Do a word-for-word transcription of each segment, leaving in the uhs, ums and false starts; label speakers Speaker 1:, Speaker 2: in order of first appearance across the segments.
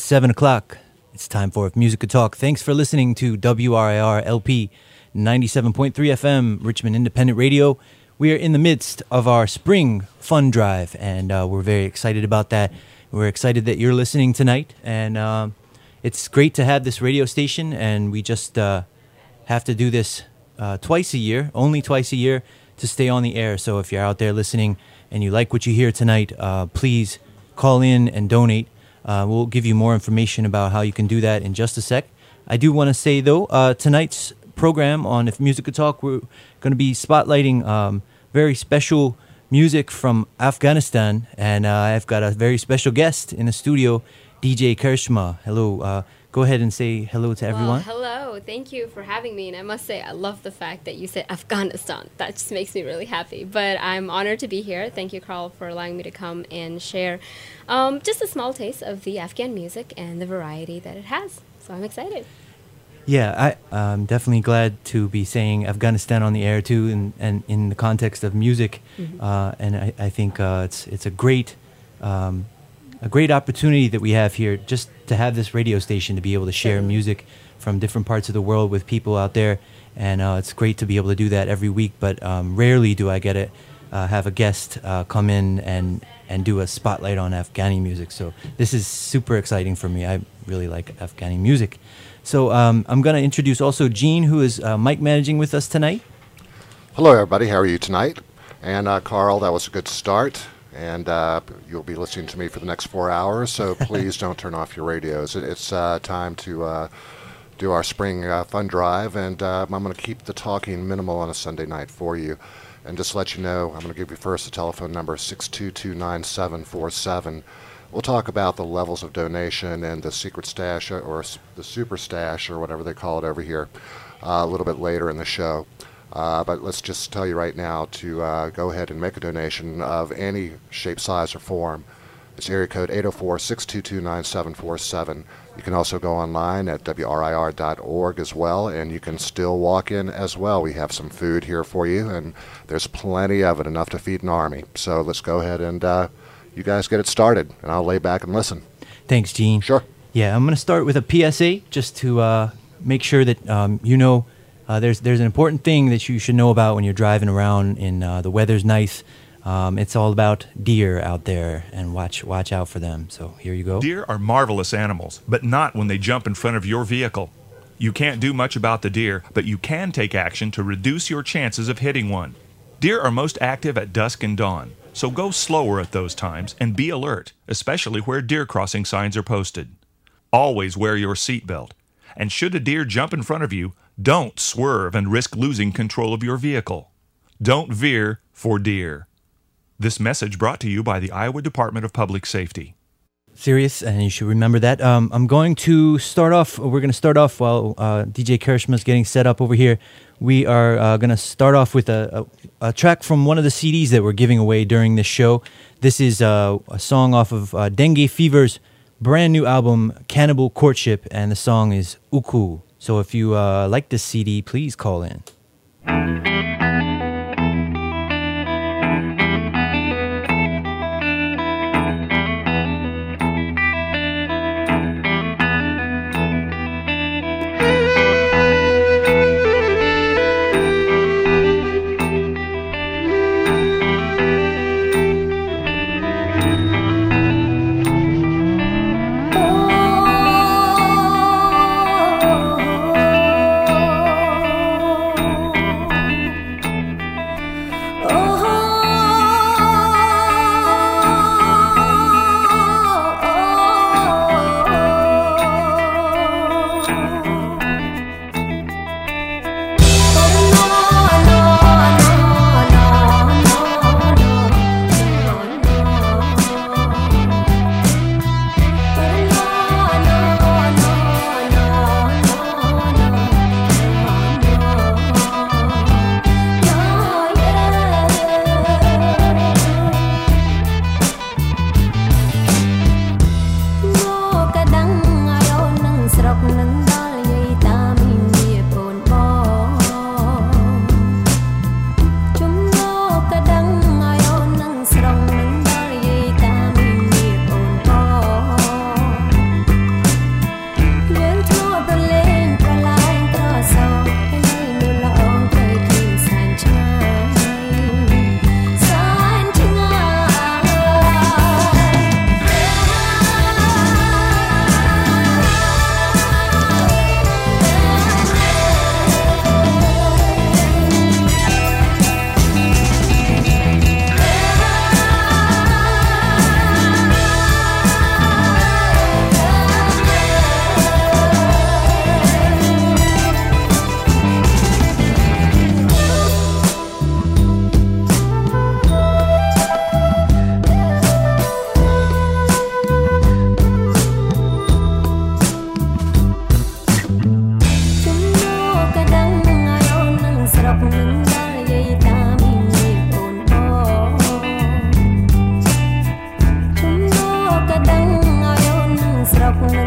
Speaker 1: seven o'clock. It's time for Music Talk. Thanks for listening to W R I R L P ninety-seven point three F M, Richmond Independent Radio. We are in the midst of our spring fun drive, and uh, we're very excited about that. We're excited that you're listening tonight, and uh, it's great to have this radio station, and we just uh, have to do this uh, twice a year, only twice a year, to stay on the air. So if you're out there listening and you like what you hear tonight, uh, please call in and donate. Uh, we'll give you more information about how you can do that in just a sec. I do want to say, though, uh, tonight's program on If Music Could Talk, we're going to be spotlighting um, very special music from Afghanistan, and uh, I've got a very special guest in the studio, D J Karishma. Hello. Uh, go ahead and say hello to everyone.
Speaker 2: Well, hello. Thank you for having me. And I must say, I love the fact that you said Afghanistan. That just makes me really happy. But I'm honored to be here. Thank you, Carl, for allowing me to come and share um, just a small taste of the Afghan music and the variety that it has. So I'm excited.
Speaker 1: Yeah, I, I'm definitely glad to be saying Afghanistan on the air, too, and, and in the context of music. Mm-hmm. Uh, and I, I think uh, it's it's a great... Um, a great opportunity that we have here just to have this radio station to be able to share music from different parts of the world with people out there, and uh, it's great to be able to do that every week, but um, rarely do I get it uh, have a guest uh, come in and and do a spotlight on Afghani music. So this is super exciting for me. I really like Afghani music. So um, I'm going to introduce also Gene, who is uh, mic managing with us tonight.
Speaker 3: Hello everybody, how are you tonight? And uh, Carl, that was a good start. And uh, you'll be listening to me for the next four hours, so please don't turn off your radios. It, it's uh, time to uh, do our spring uh, fun drive, and uh, I'm going to keep the talking minimal on a Sunday night for you. And just to let you know, I'm going to give you first the telephone number, six two two, nine seven four seven. We'll talk about the levels of donation and the secret stash, or the super stash, or whatever they call it over here, uh, a little bit later in the show. Uh, but let's just tell you right now to uh, go ahead and make a donation of any shape, size, or form. It's area code eight oh four, six two two, nine seven four seven. You can also go online at W R I R dot org as well, and you can still walk in as well. We have some food here for you, and there's plenty of it, enough to feed an army. So let's go ahead and uh, you guys get it started, and I'll lay back and listen.
Speaker 1: Thanks, Gene.
Speaker 3: Sure.
Speaker 1: Yeah, I'm going to start with a P S A just to uh, make sure that um, you know Uh, there's there's an important thing that you should know about when you're driving around and uh, the weather's nice. Um, it's all about deer out there, and watch watch out for them. So here you go.
Speaker 4: Deer are marvelous animals, but not when they jump in front of your vehicle. You can't do much about the deer, but you can take action to reduce your chances of hitting one. Deer are most active at dusk and dawn, so go slower at those times and be alert, especially where deer crossing signs are posted. Always wear your seatbelt, and should a deer jump in front of you, don't swerve and risk losing control of your vehicle. Don't veer for deer. This message brought to you by the Iowa Department of Public Safety.
Speaker 1: Serious, and you should remember that. Um, I'm going to start off, we're going to start off while uh, D J Karishma is getting set up over here. We are uh, going to start off with a, a, a track from one of the C Ds that we're giving away during this show. This is uh, a song off of uh, Dengue Fever's brand new album, Cannibal Courtship, and the song is Uku. So if you uh, like this C D, please call in.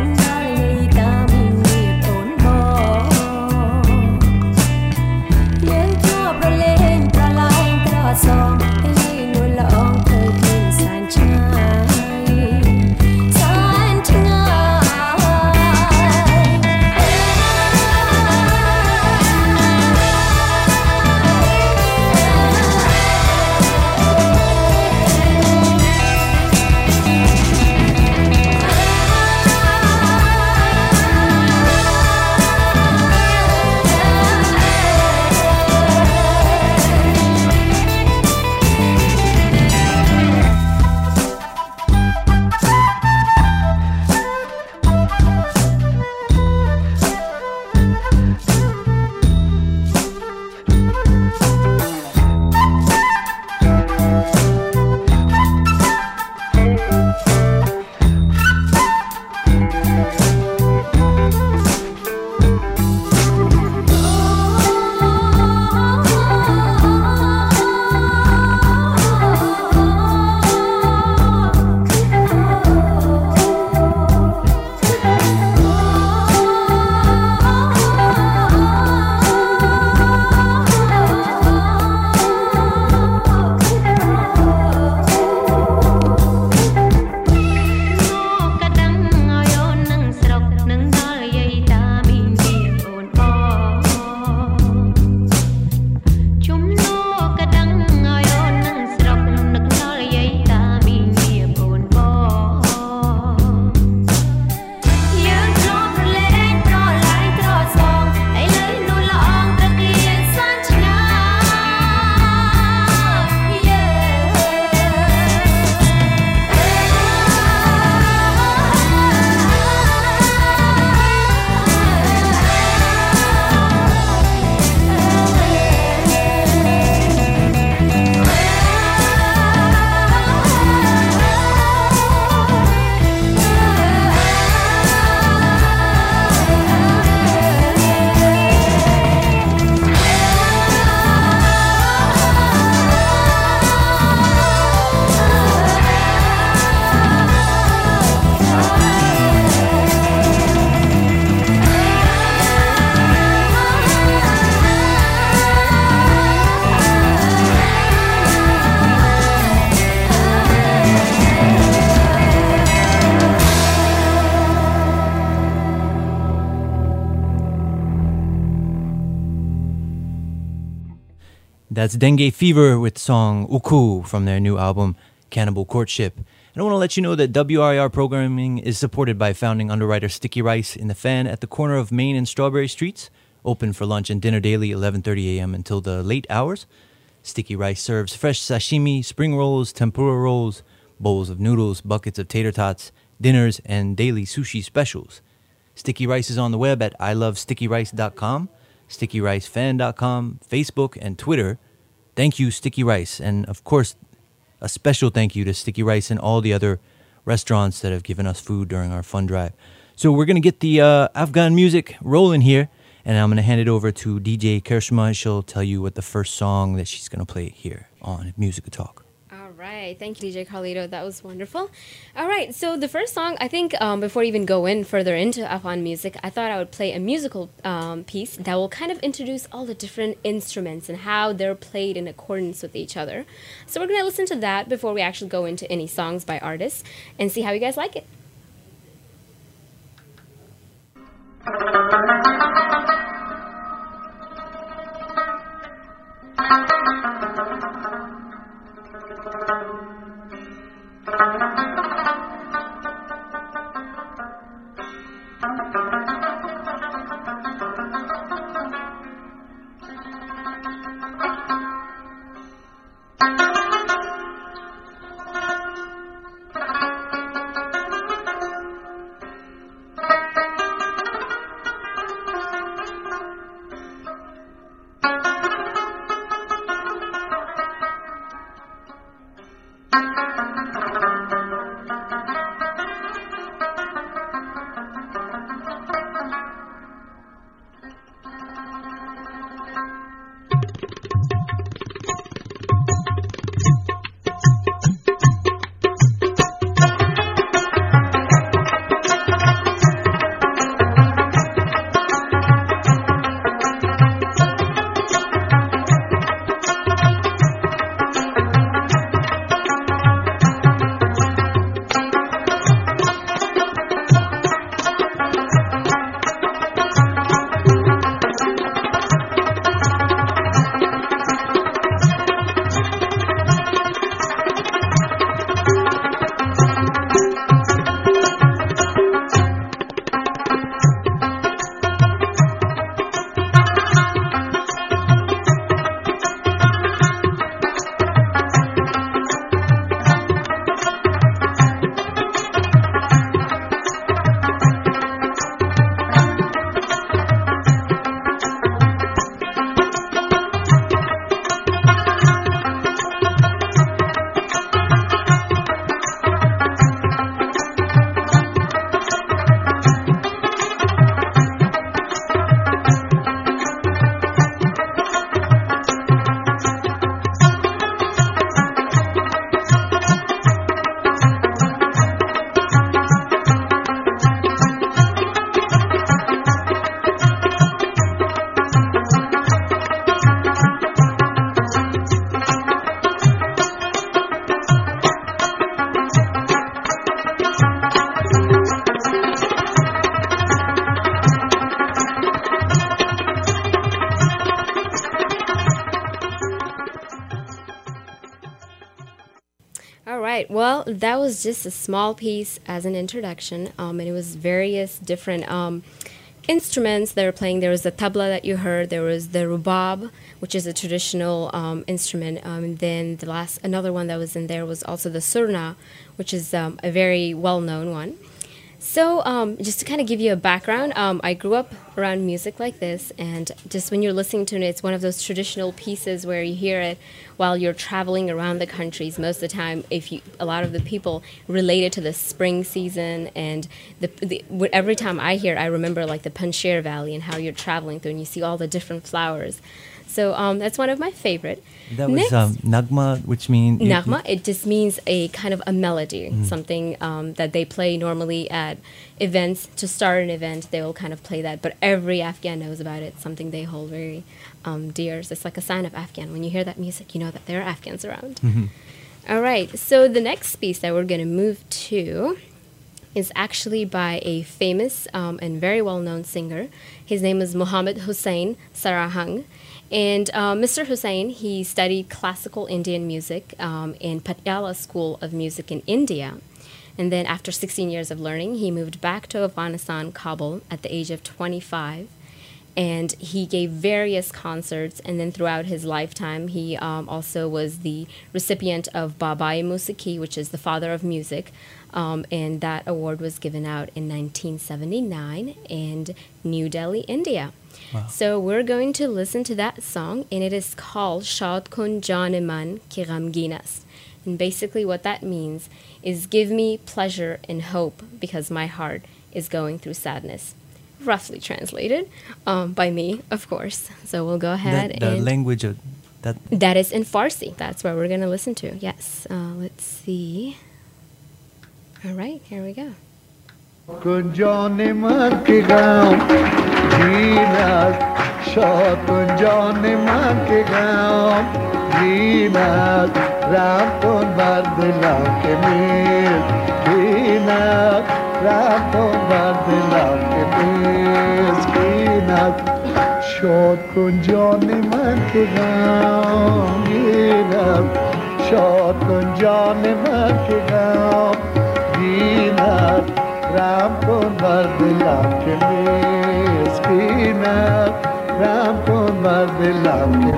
Speaker 1: That's Dengue Fever with the song Uku from their new album, Cannibal Courtship. And I want to let you know that W R I R programming is supported by founding underwriter Sticky Rice in the Fan at the corner of Main and Strawberry Streets, open for lunch and dinner daily, eleven thirty a.m. until the late hours. Sticky Rice serves fresh sashimi, spring rolls, tempura rolls, bowls of noodles, buckets of tater tots, dinners, and daily sushi specials. Sticky Rice is on the web at i love sticky rice dot com, sticky rice fan dot com, Facebook, and Twitter. Thank you, Sticky Rice. And, of course, a special thank you to Sticky Rice and all the other restaurants that have given us food during our fun drive. So we're going to get the uh, Afghan music rolling here, and I'm going to hand it over to D J Kershma. She'll tell you what the first song that she's going to play here on Music Talk.
Speaker 2: All right. Thank you, D J Carlito. That was wonderful. All right. So the first song, I think um, before we even go in further into Afghan music, I thought I would play a musical um, piece that will kind of introduce all the different instruments and how they're played in accordance with each other. So we're going to listen to that before we actually go into any songs by artists and see how you guys like it. Well, that was just a small piece as an introduction, um, and it was various different um, instruments they were playing. There was the tabla that you heard. There was the rubab, which is a traditional um, instrument. Um, and then the last, another one that was in there was also the surna, which is um, a very well-known one. So um, just to kind of give you a background, um, I grew up around music like this, and just when you're listening to it, it's one of those traditional pieces where you hear it while you're traveling around the countries. Most of the time, if you, a lot of the people relate it to the spring season, and the, the every time I hear it, I remember like the Panjshir Valley and how you're traveling through, and you see all the different flowers. So um, that's one of my favorite.
Speaker 1: That was um, Nagma, which means...
Speaker 2: Nagma, it just means a kind of a melody, mm. something um, that they play normally at events. To start an event, they will kind of play that. But every Afghan knows about it, something they hold very um, dear. So it's like a sign of Afghan. When you hear that music, you know that there are Afghans around. Mm-hmm. All right, so the next piece that we're going to move to is actually by a famous um, and very well-known singer. His name is Muhammad Hussain Sarahang. And uh, Mister Hussain, he studied classical Indian music um, in Patiala School of Music in India. And then after sixteen years of learning, he moved back to Afghanistan, Kabul, at the age of twenty-five. And he gave various concerts. And then throughout his lifetime, he um, also was the recipient of Baba-i Musiki, which is the father of music. Um, and that award was given out in nineteen seventy-nine in New Delhi, India. Wow. So we're going to listen to that song, and it is called Shad Kun Jaan Man Ki Ghamgin Ast. And basically what that means is give me pleasure and hope because my heart is going through sadness. Roughly translated um, by me, of course. So we'll go ahead
Speaker 1: the, the
Speaker 2: and...
Speaker 1: language of that...
Speaker 2: That is in Farsi. That's what we're going to listen to. Yes. Uh, let's see. All right, here we go.
Speaker 5: Kunjane man ke gaon jeena shad kunjane man ke gaon jeena ram kon bardla ke meel jeena ram kon bardla ke meel jeena shad kunjane man ke gaon jeena shad kunjane man ke gaon jeena Ram kon bardla ke miskina Ram kon bardla ke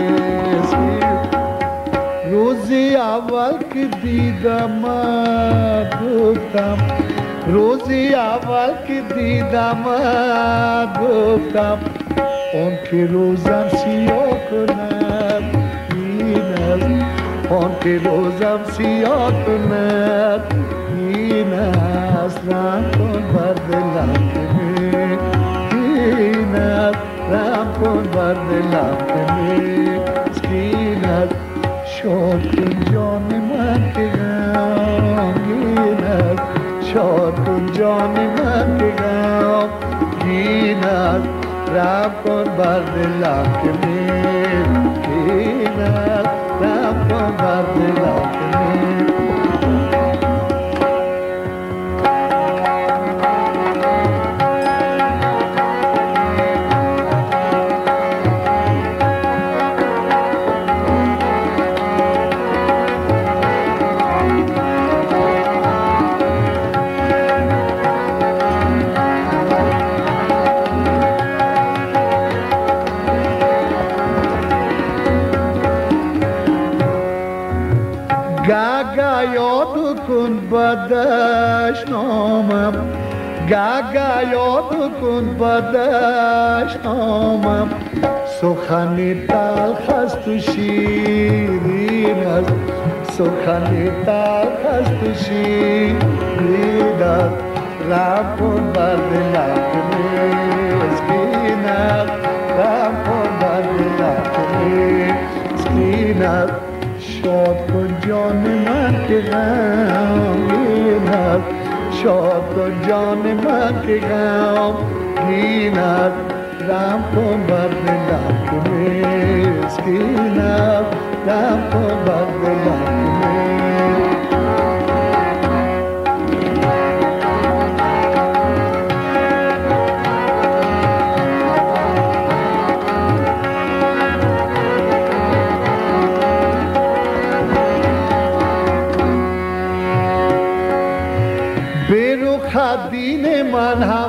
Speaker 5: miskina Rozi awal ki didam guftam Rozi awal ki didam guftam Unke rozam siyo kunab Inaz Unke rozam siyo kunab Inaz Ram kon bardla ke miskina Ram kon bardla ke miskina Shad kun jaan man ke ghamgin ast Shad kun jaan man ke ghamgin ast Ram kon bardla ke miskina Ram kon bardla ke miskina Gaga yod kun badashnomam Gaga yod kun badashnomam Sukhani talkh ast u shirin ast Sukhani talkh ast u shirin ast Ram kon bardla ke miskina Ram kon bardla ke miskina Shad kun jaan man ke ghamgin ast Shad kun jaan man ke ghamgin ast Ram kon bardla ke miskina Ram kon bardla ke miskina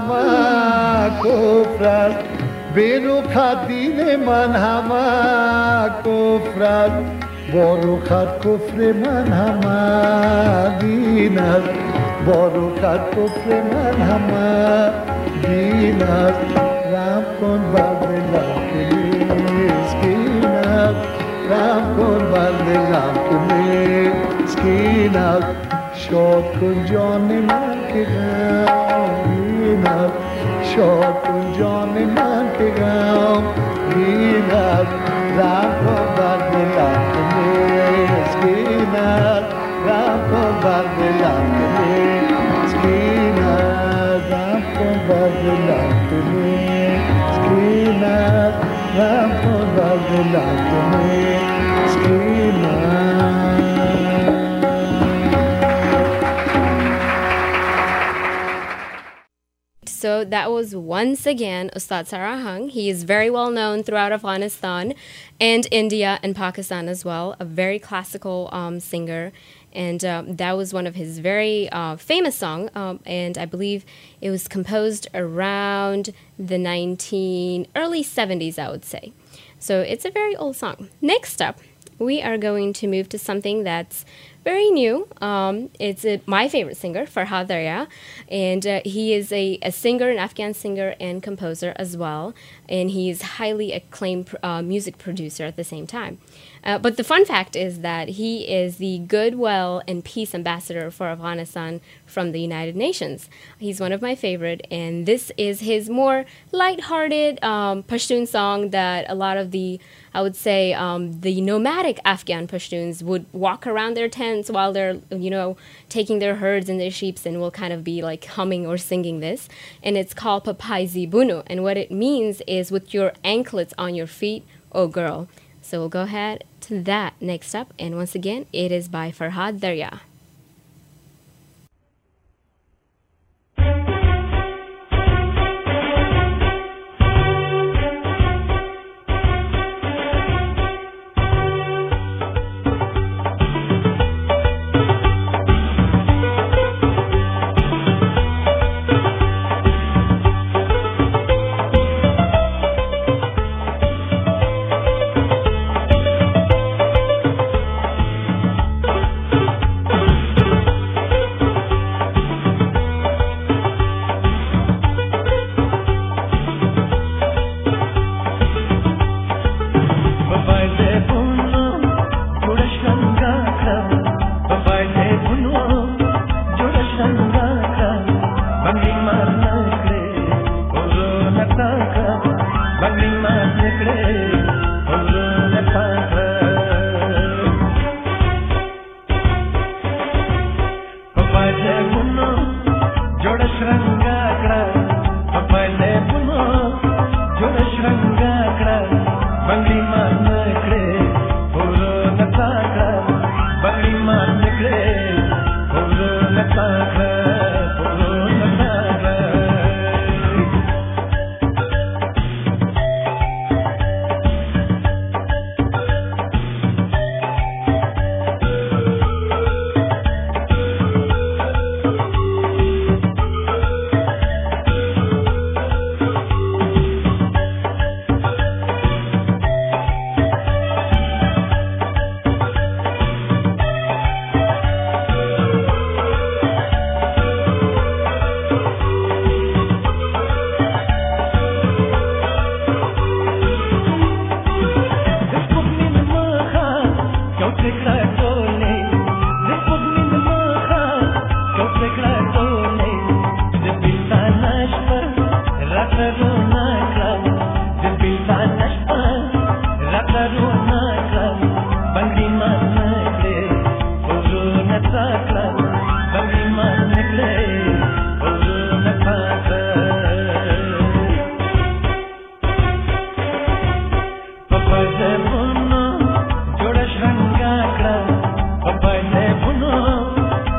Speaker 5: hama kofras beru khadine man hama kofras boru khat kofre man hama dinas boru khat kofre man hama dinas ram kon babela skinas ram kon babela skinas short kun Johnny man ke gaon short kun Johnny man ke gaon skinas ram kon babela skinas ram kon babela skinas ram kon babela skinas ram kon babela skinas.
Speaker 2: So that was once again Ustad Sarahang. He is very well known throughout Afghanistan and India and Pakistan as well, a very classical um, singer. And um, that was one of his very uh, famous songs, um, and I believe it was composed around the nineteen early seventies, I would say. So it's a very old song. Next up, we are going to move to something that's very new. Um, it's uh, my favorite singer, Farhad Darya, and uh, he is a, a singer, an Afghan singer and composer as well, and he is highly acclaimed uh, music producer at the same time. Uh, but the fun fact is that he is the Goodwill and Peace Ambassador for Afghanistan from the United Nations. He's one of my favorite, and this is his more lighthearted um, Pashtun song that a lot of the, I would say, um, the nomadic Afghan Pashtuns would walk around their tents while they're, you know, taking their herds and their sheep, and will kind of be like humming or singing this. And it's called Papaizi Bunu, and what it means is with your anklets on your feet, oh girl. So we'll go ahead to that next up, and once again, it is by Farhad Darya.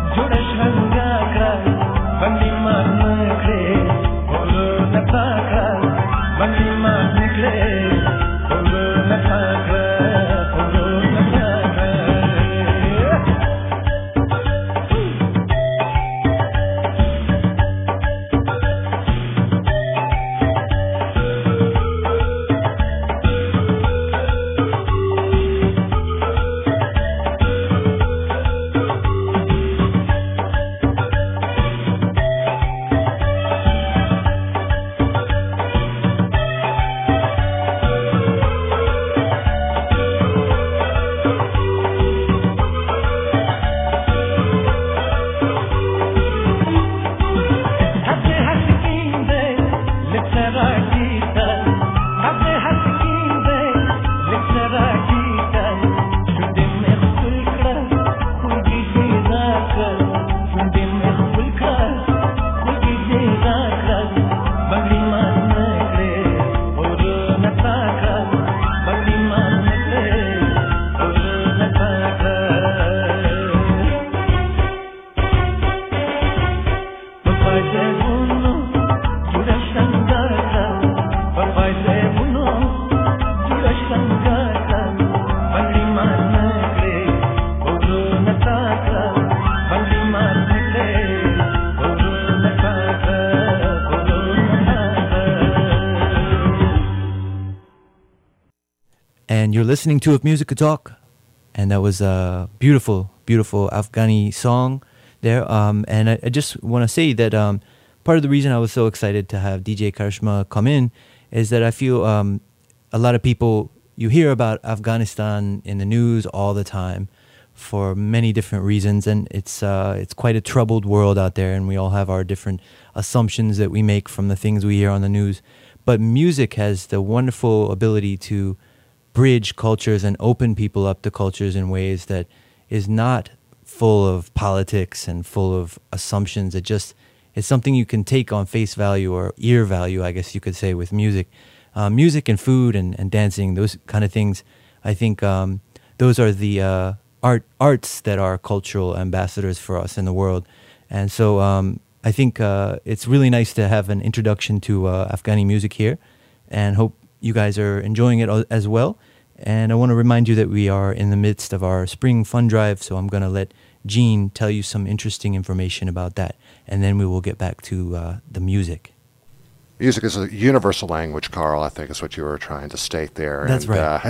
Speaker 5: Bandi man kre, bolo na pakra.
Speaker 1: And you're listening to If Music Could Talk. And that was a beautiful, beautiful Afghani song there. Um, and I, I just want to say that um, part of the reason I was so excited to have D J Karishma come in is that I feel um, a lot of people, you hear about Afghanistan in the news all the time for many different reasons. And it's uh, it's quite a troubled world out there. And we all have our different assumptions that we make from the things we hear on the news. But music has the wonderful ability to bridge cultures and open people up to cultures in ways that is not full of politics and full of assumptions. It just it's something you can take on face value or ear value, I guess you could say, with music. Uh, music and food and, and dancing, those kind of things, I think um, those are the uh, art arts that are cultural ambassadors for us in the world. And so um, I think uh, it's really nice to have an introduction to uh, Afghani music here, and hope you guys are enjoying it as well. And I want to remind you that we are in the midst of our spring fun drive, so I'm going to let Gene tell you some interesting information about that, and then we will get back to uh, the music.
Speaker 3: Music is a universal language, Carl, I think is what you were trying to state there.
Speaker 1: That's
Speaker 3: and,
Speaker 1: right.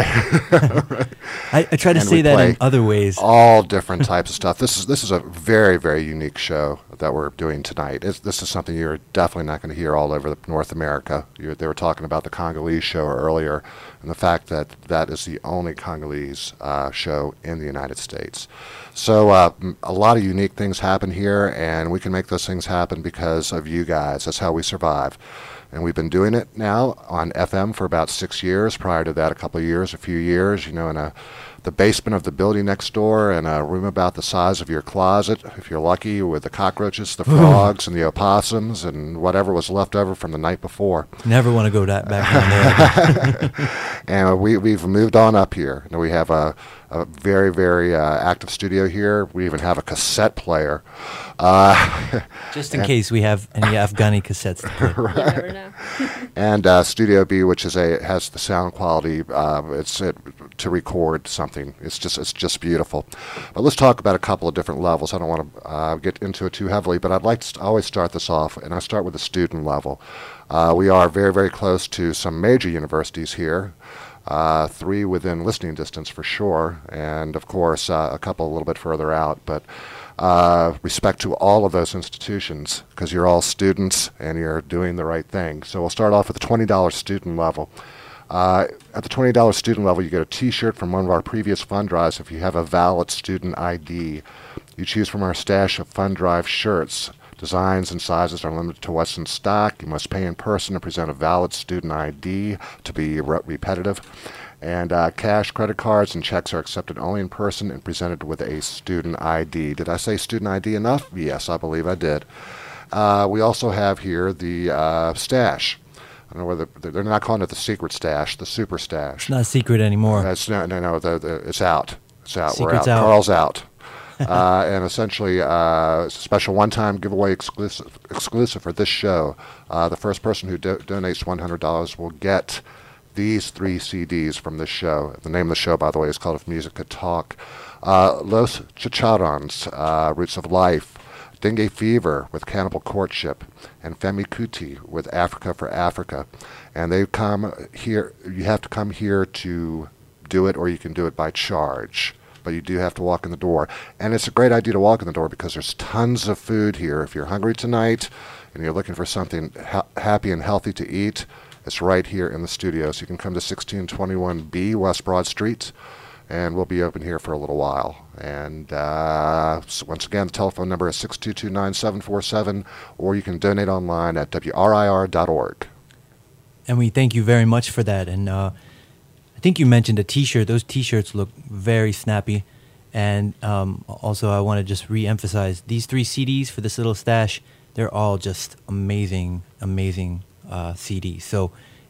Speaker 3: Uh,
Speaker 1: I, I try to
Speaker 3: and
Speaker 1: say
Speaker 3: we
Speaker 1: that
Speaker 3: play
Speaker 1: in other ways.
Speaker 3: All different types of stuff. This is this is a very, very unique show that we're doing tonight. It's, this is something you're definitely not going to hear all over the North America. You're, they were talking about the Congolese show earlier, and the fact that that is the only Congolese uh, show in the United States. So uh, a lot of unique things happen here, and we can make those things happen because of you guys. That's how we survive. And we've been doing it now on F M for about six years. Prior to that, a couple of years, a few years, you know, in a, the basement of the building next door, and a room about the size of your closet, if you're lucky, with the cockroaches, the frogs, and the opossums, and whatever was left over from the night before.
Speaker 1: Never want to go that back down there.
Speaker 3: And we, we've moved on up here. Now we have a, a very, very uh, active studio here. We even have a cassette player. Uh,
Speaker 1: Just in case we have any Afghani cassettes to play.
Speaker 3: Right.
Speaker 2: You never know.
Speaker 3: And uh, Studio B, which is a has the sound quality, uh, it's it, to record something. It's just it's just beautiful. But let's talk about a couple of different levels. I don't want to uh, get into it too heavily, but I'd like to st- always start this off, and I start with the student level. Uh, we are very, very close to some major universities here. Uh, three within listening distance for sure, and of course uh, a couple a little bit further out. But uh, respect to all of those institutions, because you're all students and you're doing the right thing. So we'll start off with the twenty dollars student level. Uh, at the twenty dollars student level, you get a T-shirt from one of our previous fund drives if you have a valid student I D. You choose from our stash of fund drive shirts. Designs and sizes are limited to what's in stock. You must pay in person and present a valid student I D to be re- repetitive. And uh, cash, credit cards, and checks are accepted only in person and presented with a student I D. Did I say student I D enough? Yes, I believe I did. Uh, we also have here the uh, stash. I don't know whether they're not calling it the secret stash, the super stash.
Speaker 1: It's not a secret anymore.
Speaker 3: That's no, no, no. The, the, it's out. It's out.
Speaker 1: Secret's
Speaker 3: We're out.
Speaker 1: out.
Speaker 3: Carl's out. uh, and essentially, uh, it's a special one-time giveaway exclusive exclusive for this show. Uh, the first person who do- donates one hundred dollars will get these three C Ds from this show. The name of the show, by the way, is called If Music Could Talk. Uh, Los Chicharrones, uh, Roots of Life, Dengue Fever with Cannibal Courtship, and Femi Kuti with Africa for Africa. And they come here. You have to come here to do it, or you can do it by charge. But you do have to walk in the door. And it's a great idea to walk in the door because there's tons of food here. If you're hungry tonight and you're looking for something ha- happy and healthy to eat, it's right here in the studio. So you can come to sixteen twenty-one B West Broad Street, and we'll be open here for a little while. And uh, so once again, the telephone number is six two two, nine seven four seven, or you can donate online at W R I R dot org.
Speaker 1: And we thank you very much for that. And uh, I think you mentioned a T-shirt. Those T-shirts look very snappy. And um, also, I want to just re-emphasize these three C Ds for this little stash. They're all just amazing, amazing uh, C Ds. So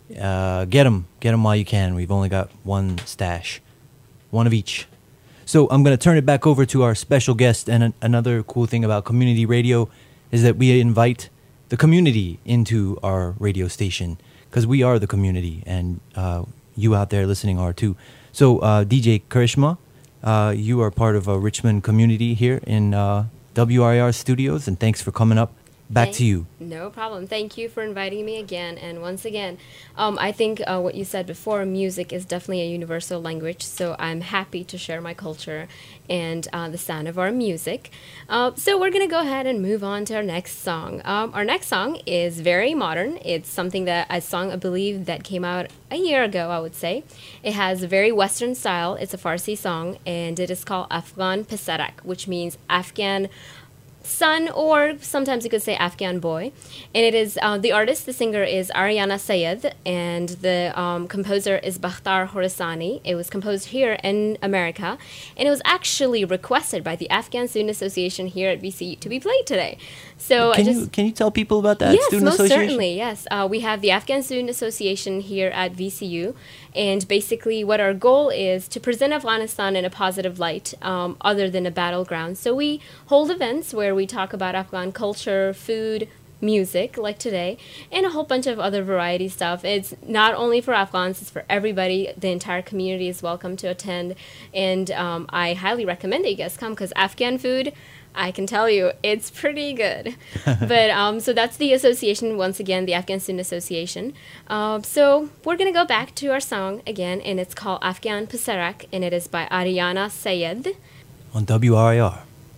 Speaker 1: uh, get them, get them while you can. We've only got one stash, one of each. So I'm going to turn it back over to our special guest. And an- another cool thing about community radio is that we invite the community into our radio station, because we are the community, and uh, you out there listening are too. So uh, D J Karishma, uh, you are part of a Richmond community here in uh, W R I R studios, and thanks for coming up back
Speaker 2: Thank-
Speaker 1: to you.
Speaker 2: No problem. Thank you for inviting me again. And once again, um, I think uh, what you said before, music is definitely a universal language. So I'm happy to share my culture and uh, the sound of our music. Uh, so we're going to go ahead and move on to our next song. Um, our next song is very modern. It's something that a song I believe that came out a year ago, I would say. It has a very Western style. It's a Farsi song, and it is called Afghan Pesarak, which means Afghan son, or sometimes you could say Afghan boy. And it is uh, the artist, the singer is Ariana Sayed, and the um, composer is Bakhtar Khorassani. It was composed here in America, and it was actually requested by the Afghan Student Association here at V C U to be played today. So
Speaker 1: Can
Speaker 2: I just
Speaker 1: you can you tell people about that
Speaker 2: yes,
Speaker 1: student
Speaker 2: most
Speaker 1: association?
Speaker 2: certainly. Yes, uh, we have the Afghan Student Association here at V C U, and basically, what our goal is to present Afghanistan in a positive light, um, other than a battleground. So we hold events where we talk about Afghan culture, food, music, like today, and a whole bunch of other variety stuff. It's not only for Afghans; it's for everybody. The entire community is welcome to attend, and um, I highly recommend that you guys come because Afghan food, I can tell you, it's pretty good. But um, so that's the association, once again, the Afghan Student Association. Uh, so we're going to go back to our song again, and it's called Afghan Pesarak, and it is by Ariana Sayed.
Speaker 1: On W R I R.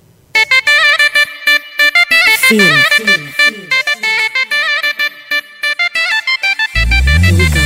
Speaker 6: Feel it. Feel it. Feel it. Here we go.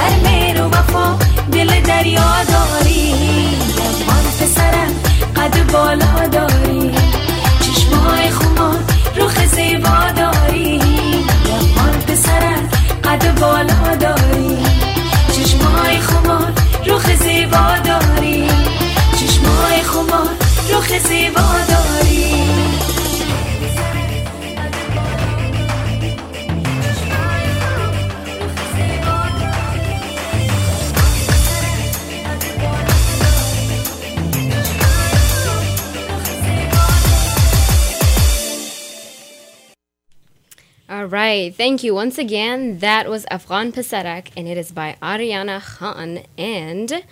Speaker 7: در مهر و وفا دل دریا داری افغان پسرم قد بالا داری چشمای خمار رخ زیبا داری افغان پسرم قد بالا داری چشمای خمار رخ زیبا داری چشمای خمار رخ زیبا داری
Speaker 2: All right, thank you once again. That was Afghan Pasarak, and it is by Ariana Khan. And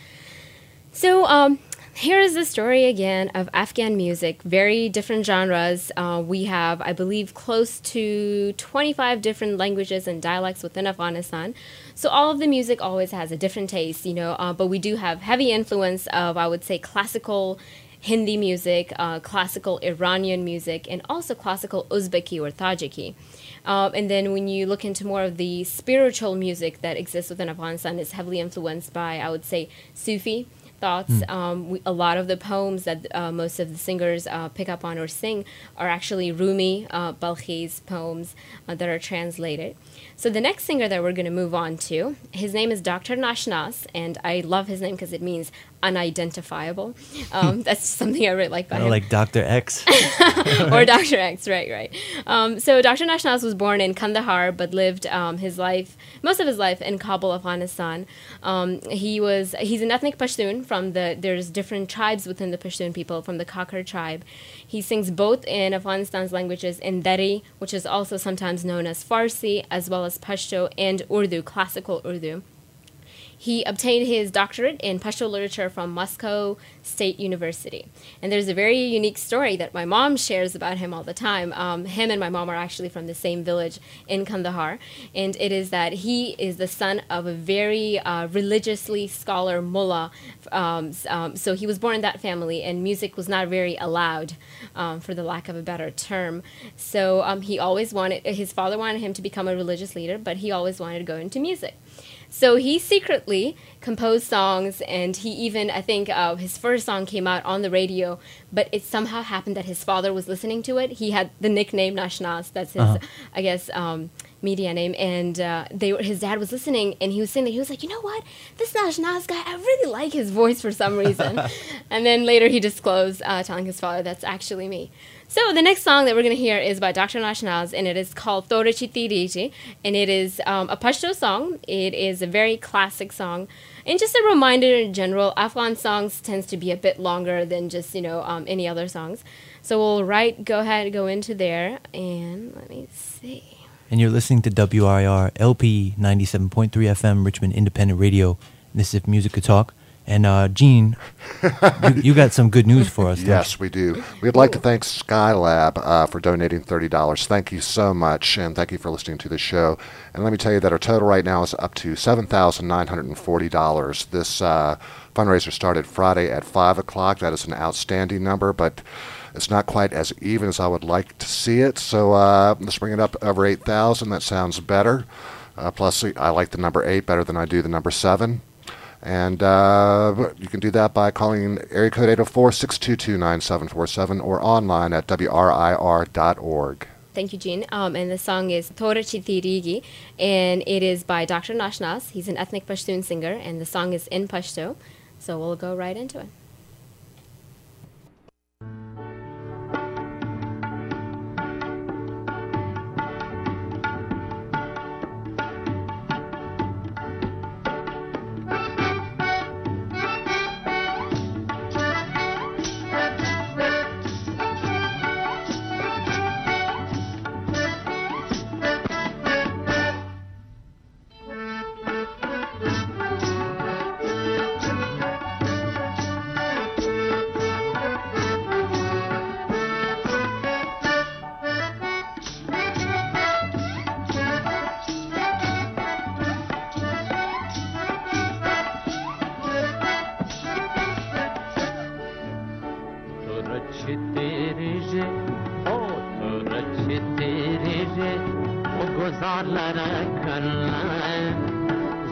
Speaker 2: so, um, here is the story again of Afghan music, very different genres. Uh, we have, I believe, close to twenty-five different languages and dialects within Afghanistan. So all of the music always has a different taste, you know, uh, but we do have heavy influence of, I would say, classical Hindi music, uh, classical Iranian music, and also classical Uzbeki or Tajiki. Um, and then when you look into more of the spiritual music that exists within Afghanistan, it's heavily influenced by, I would say, Sufi thoughts. Mm. Um, we, a lot of the poems that uh, most of the singers uh, pick up on or sing are actually Rumi, uh, Balkhi's poems uh, that are translated. So the next singer that we're going to move on to, his name is Doctor Nashnas, and I love his name because it means unidentifiable. Um, that's something I really like about him.
Speaker 1: Like Doctor X.
Speaker 2: Or Doctor X, right, right. Um, so Doctor Nashnas was born in Kandahar, but lived um, his life, most of his life in Kabul, Afghanistan. Um, he was, he's an ethnic Pashtun from the, there's different tribes within the Pashtun people, from the Kakar tribe. He sings both in Afghanistan's languages, in Dari, which is also sometimes known as Farsi, as well as Pashto and Urdu, classical Urdu. He obtained his doctorate in Pashto literature from Moscow State University. And there's a very unique story that my mom shares about him all the time. Um, him and my mom are actually from the same village in Kandahar. And it is that he is the son of a very uh, religiously scholar mullah. Um, um, so he was born in that family, and music was not very allowed, um, for the lack of a better term. So um, he always wanted, his father wanted him to become a religious leader, but he always wanted to go into music. So he secretly composed songs, and he even, I think, uh, his first song came out on the radio, but it somehow happened that his father was listening to it. He had the nickname Nashnas, that's his, uh-huh. I guess, um, media name, and uh, they were, his dad was listening, and he was singing, he was like, you know what, this Nashnas guy, I really like his voice for some reason. And then later he disclosed, uh, telling his father, that's actually me. So the next song that we're going to hear is by Doctor Nashnas, and it is called Tora Chiti Riji, and it is um, a Pashto song. It is a very classic song. And just a reminder in general, Afghan songs tends to be a bit longer than just, you know, um, any other songs. So we'll right, go ahead and go into there, and let me see.
Speaker 1: And you're listening to W R I R L P ninety-seven point three F M, Richmond Independent Radio. And this is Music Could Talk. And uh, Gene, you, you got some good news for us.
Speaker 3: Yes, we do. We'd like to thank Skylab uh, for donating thirty dollars. Thank you so much, and thank you for listening to the show. And let me tell you that our total right now is up to seven thousand nine hundred forty dollars. This uh, fundraiser started Friday at five o'clock. That is an outstanding number, but it's not quite as even as I would like to see it. So uh, let's bring it up over eight thousand. That sounds better. Uh, plus, I like the number eight better than I do the number seven. And uh, you can do that by calling area code eight oh four, six two two, nine seven four seven or online at W R I R dot org.
Speaker 2: Thank you, Gene. Um, and the song is Tora Chiti Rigi, and it is by Doctor Nashnas. He's an ethnic Pashtun singer, and the song is in Pashto. So we'll go right into it.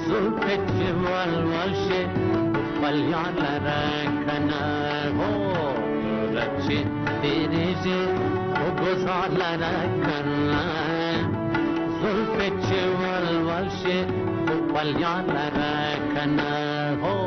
Speaker 5: زلفت والوالشه وفاليان لركنا هو رچه دیریجه وگذار لرکنا زلفت والوالشه وفاليان لركنا هو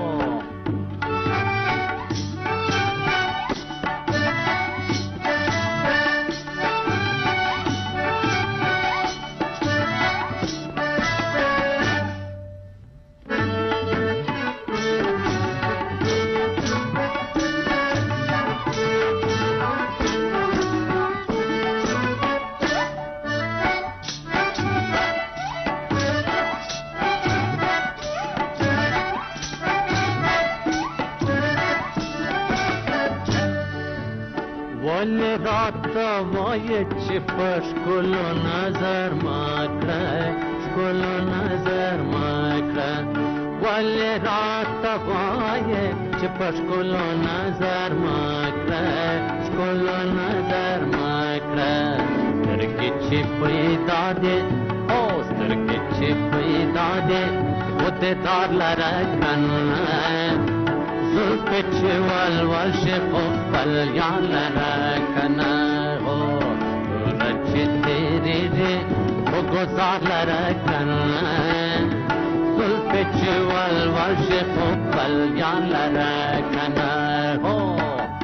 Speaker 5: ولی رات وای چپش کلو نظر مکره کلو نظر مکره ولی رات وای چپش کلو نظر مکره کلو نظر مکره سترگی چی پیدا ده او سترگی چی پیدا ده خود دار لرکنه زلفت والوالشه وفاليان لركنا هو رچه دیریجه وگذار لركنا زلفت والوالشه وفاليان لركنا هو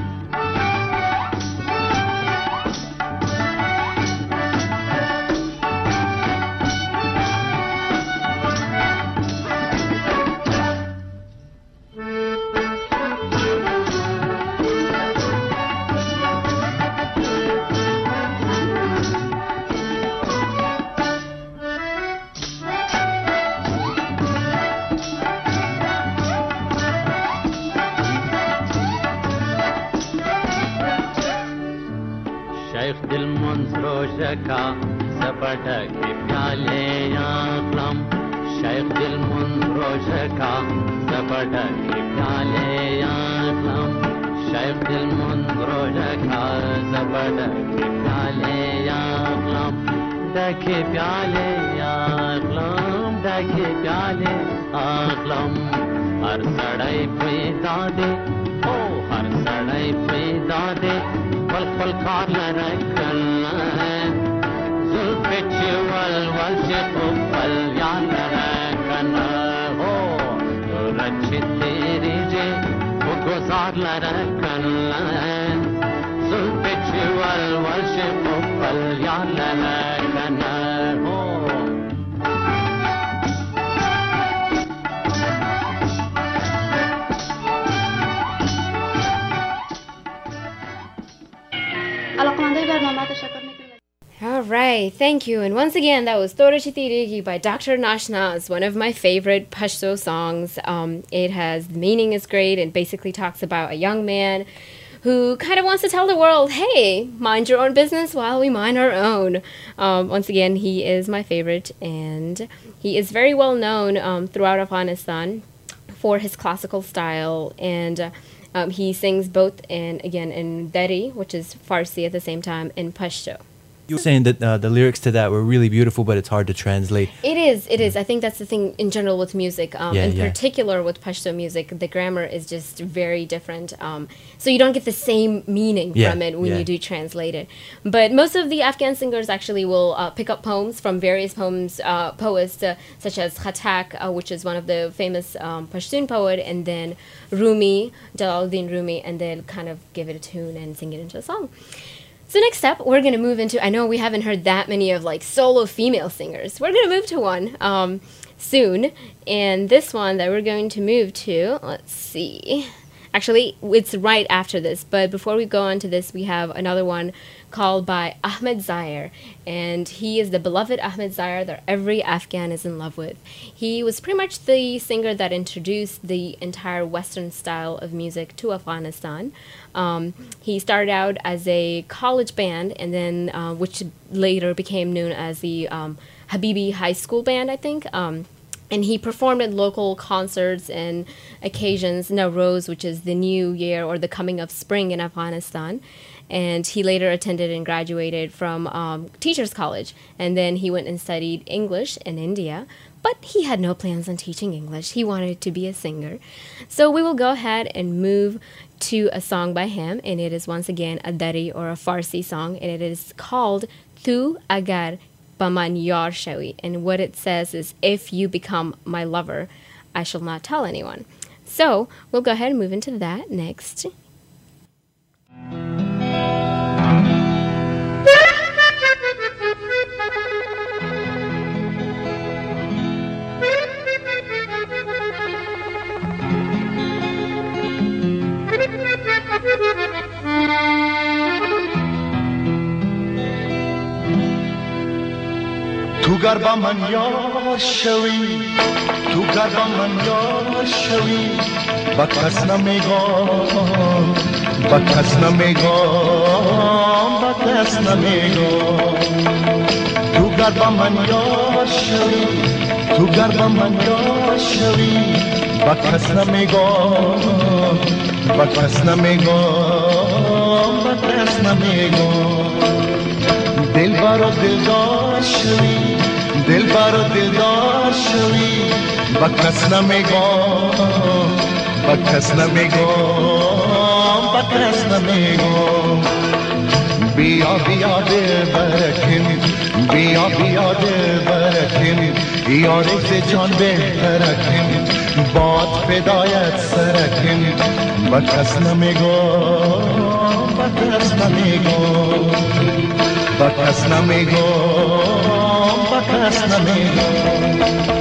Speaker 5: شیخ دل منظروشکا زبردک پیاله اقلم شیخ دل منظروشکا زبردک پیاله اقلم شیخ دل منظروشکا زبردک پیاله اقلم دکی پیاله اقلم دکی پیاله اقلم هر سړی پیدا دی او هر سړی پیدا دی والخل کار لرکنا زلفت والوالشه وفاليان لرکنا هو رچه دیریجه وگذار لرکنا زلفت والوالشه وفاليان لرکنا هو
Speaker 2: All right, thank you. And once again, that was Tora Chitirigi by Doctor Nashnaz, one of my favorite Pashto songs. Um, it has, the meaning is great and basically talks about a young man who kind of wants to tell the world, hey, mind your own business while we mind our own. Um, once again, he is my favorite, and he is very well known um, throughout Afghanistan for his classical style, and uh, um, he sings both in, again, in Dari, which is Farsi at the same time, in Pashto.
Speaker 1: You were saying that uh, the lyrics to that were really beautiful, but it's hard to translate.
Speaker 2: It is, it is. I think that's the thing in general with music. Um,
Speaker 1: Yeah,
Speaker 2: in
Speaker 1: yeah.
Speaker 2: particular with Pashto music, the grammar is just very different. Um, so you don't get the same meaning
Speaker 1: Yeah,
Speaker 2: from it when
Speaker 1: yeah.
Speaker 2: you do translate it. But most of the Afghan singers actually will uh, pick up poems from various poems, uh, poets, uh, such as Khatak, uh, which is one of the famous um, Pashtun poet, and then Rumi, Jalaluddin Rumi, and they'll kind of give it a tune and sing it into a song. So next up, we're going to move into, I know we haven't heard that many of like solo female singers. We're going to move to one um, soon. And this one that we're going to move to, let's see. Actually, it's right after this. But before we go on to this, we have another one called by Ahmed Zair. And he is the beloved Ahmed Zair that every Afghan is in love with. He was pretty much the singer that introduced the entire Western style of music to Afghanistan. Um, he started out as a college band, and then uh, which later became known as the um, Habibi High School Band, I think. Um, and he performed at local concerts and occasions, Nowruz, which is the new year or the coming of spring in Afghanistan. And he later attended and graduated from um, Teachers College. And then he went and studied English in India. but he had no plans on teaching English. He wanted to be a singer. So we will go ahead and move to a song by him, and it is once again a Dari or a Farsi song, and it is called Tu Agar Baman Yar Shawi. And what it says is, if you become my lover, I shall not tell anyone. So we'll go ahead and move into that next.
Speaker 8: تو گر با من یار شوی تو گر با من یار شوی با کس نمیگم با کس نمیگم با کس نمیگم تو گر با من یار شوی تو گر با من یار شوی با کس نمیگم با کس نمیگم با کس نمیگم دل بارو دلدار شوی دل بارو دلدار شوی با کس نمیگم با کس نمیگم با کس نمیگم بیا بیا دل برکن بیا بیا دل برکن یاری ز جان بهترکن باد فدایت سرکن با کس نمیگم با کس نمیگم با کس نمیگم با کس نمیگم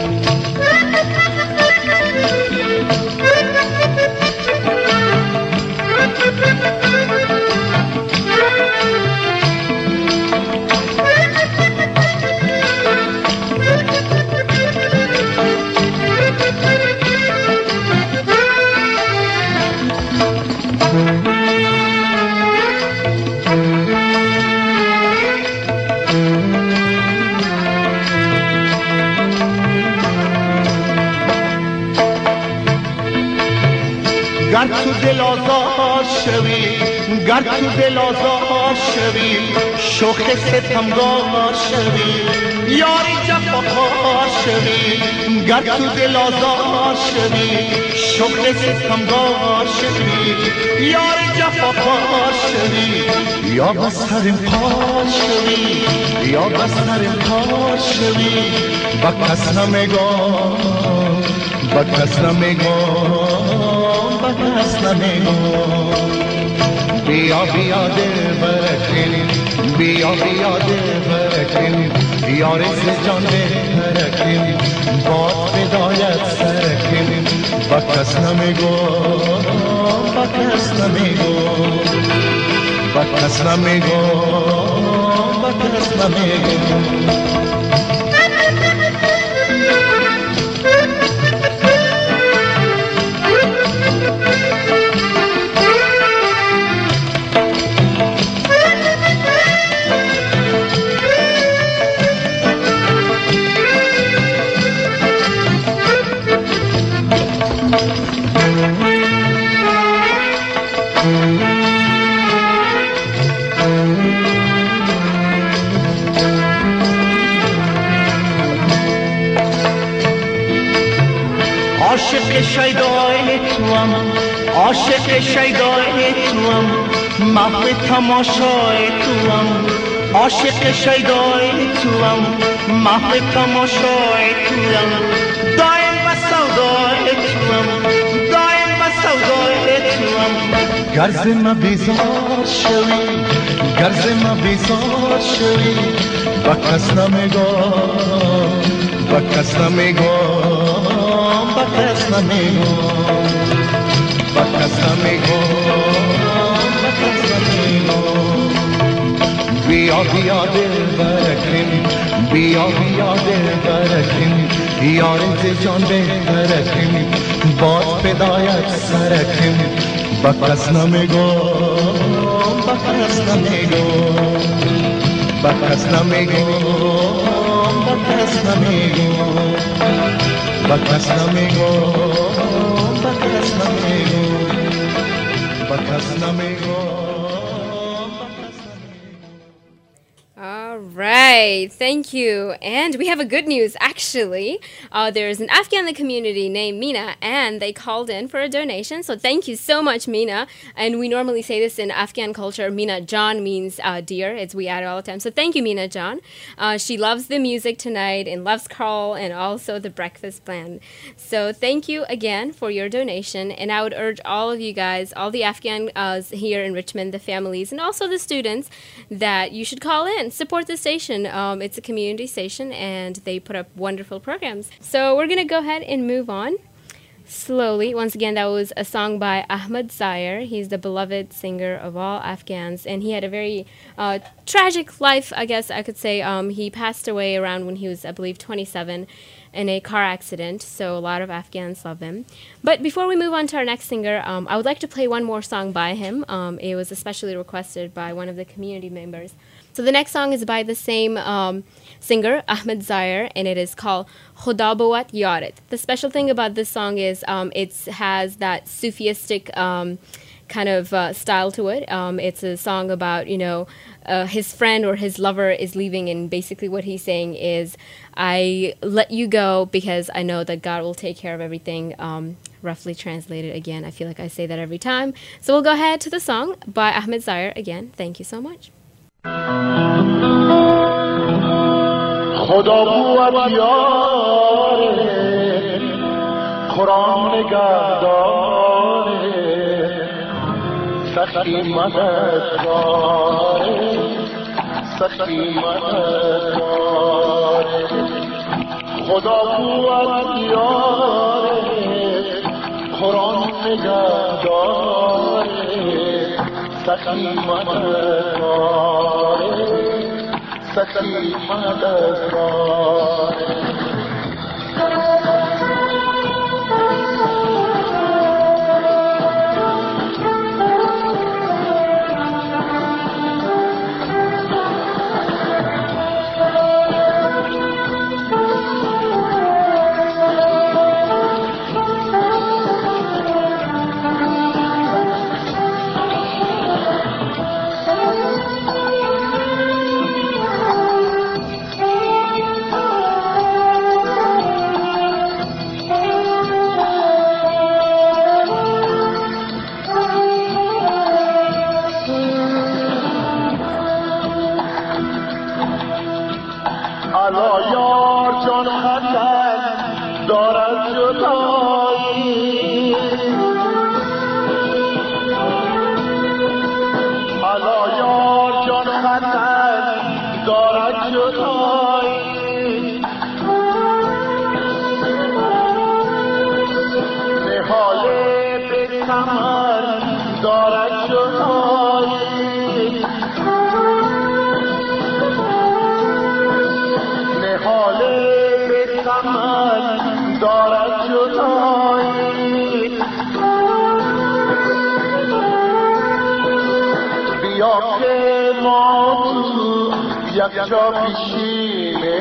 Speaker 8: گر تو دل آزاد شوی گر تو دل آزاد شوی شوخ ستمگار شوی یاری جفاکار شوی گر تو دل آزاد شوی شوخ ستمگار شوی یاری جفاکار شوی یا بس سرم کار شوی یا بس سرم کار شوی با کس نمیگم با کس نمیگم با کس نمیگم بیا بیا دل برکن بیا بیا دل برکن یار ز جان بهترکن باد فدایت سرکن با کس نمیگم با کس نمیگم با کس نمیگم با کس نمیگم عاشق شیدای توام عاشق شیدای توام محو تماشای توام عاشق شیدای توام محو تماشای توام دایم و سودای توام دایم و سودای توام گرز ما بیزار شوی گرز ما بیزار شوی با کس نمیگم با کس نمیگم با کس نمیگم با کس نمیگم با کس نمیگم بیا بیا دل برکن بیا بیا دل برکن یار ز جان بهترکن باد فدایت سرکن با کس نمیگم با کس نمیگم با کس نمیگم با کس نمیگم با کس نمیگم با کس نمیگم با کس نمیگم
Speaker 2: All right. right, thank you. And we have a good news, actually. Uh, there's an Afghan in the community named Mina, and they called in for a donation. So thank you so much, Mina. And we normally say this in Afghan culture. Mina John means uh, dear. It's we add it all the time. So thank you, Mina John. Uh, she loves the music tonight and loves Carl and also the breakfast plan. So thank you again for your donation. And I would urge all of you guys, all the Afghan uh, here in Richmond, the families, and also the students, that you should call in, support the station. Um, it's a community station, and they put up wonderful programs. So we're going to go ahead and move on slowly. Once again, that was a song by Ahmad Zayer. He's the beloved singer of all Afghans, and he had a very uh, tragic life, I guess I could say. Um, he passed away around when he was, I believe, twenty-seven in a car accident, so a lot of Afghans love him. But before we move on to our next singer, um, I would like to play one more song by him. Um, it was especially requested by one of the community members. So the next song is by the same um, singer, Ahmad Zayer, and it is called Khuda Bawat Yarit. The special thing about this song is um, it has that Sufistic um, kind of uh, style to it. Um, it's a song about, you know, uh, his friend or his lover is leaving, and basically what he's saying is, I let you go because I know that God will take care of everything. Um, roughly translated again. I feel like I say that every time. So we'll go ahead to the song by Ahmad Zayer. Again, thank you so much.
Speaker 8: خدا بود یاره قرآن نگهداره سخی مددگاره سخی مددگاره خدا بود یاره قرآن نگهداره سخی مددگاره سخی مددگاره یک جا پیشینه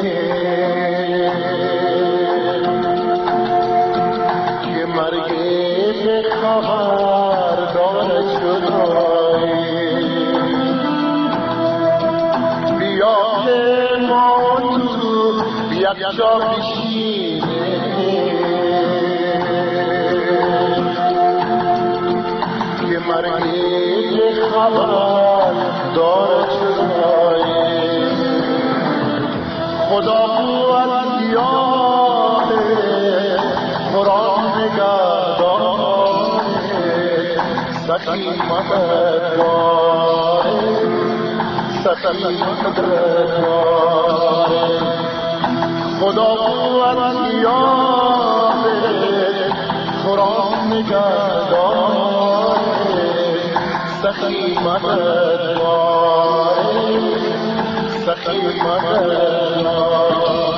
Speaker 8: که مرگ به خبر داره جدایی بیا که ما تو یک جا پیشینه که مرگ به خبر داره جدایی خدا بود یاره قرآن نگهداره سخی مددگاره سخی مددگاره خدا بود یاره قرآن نگهداره سخی مددگاره سخی مددگاره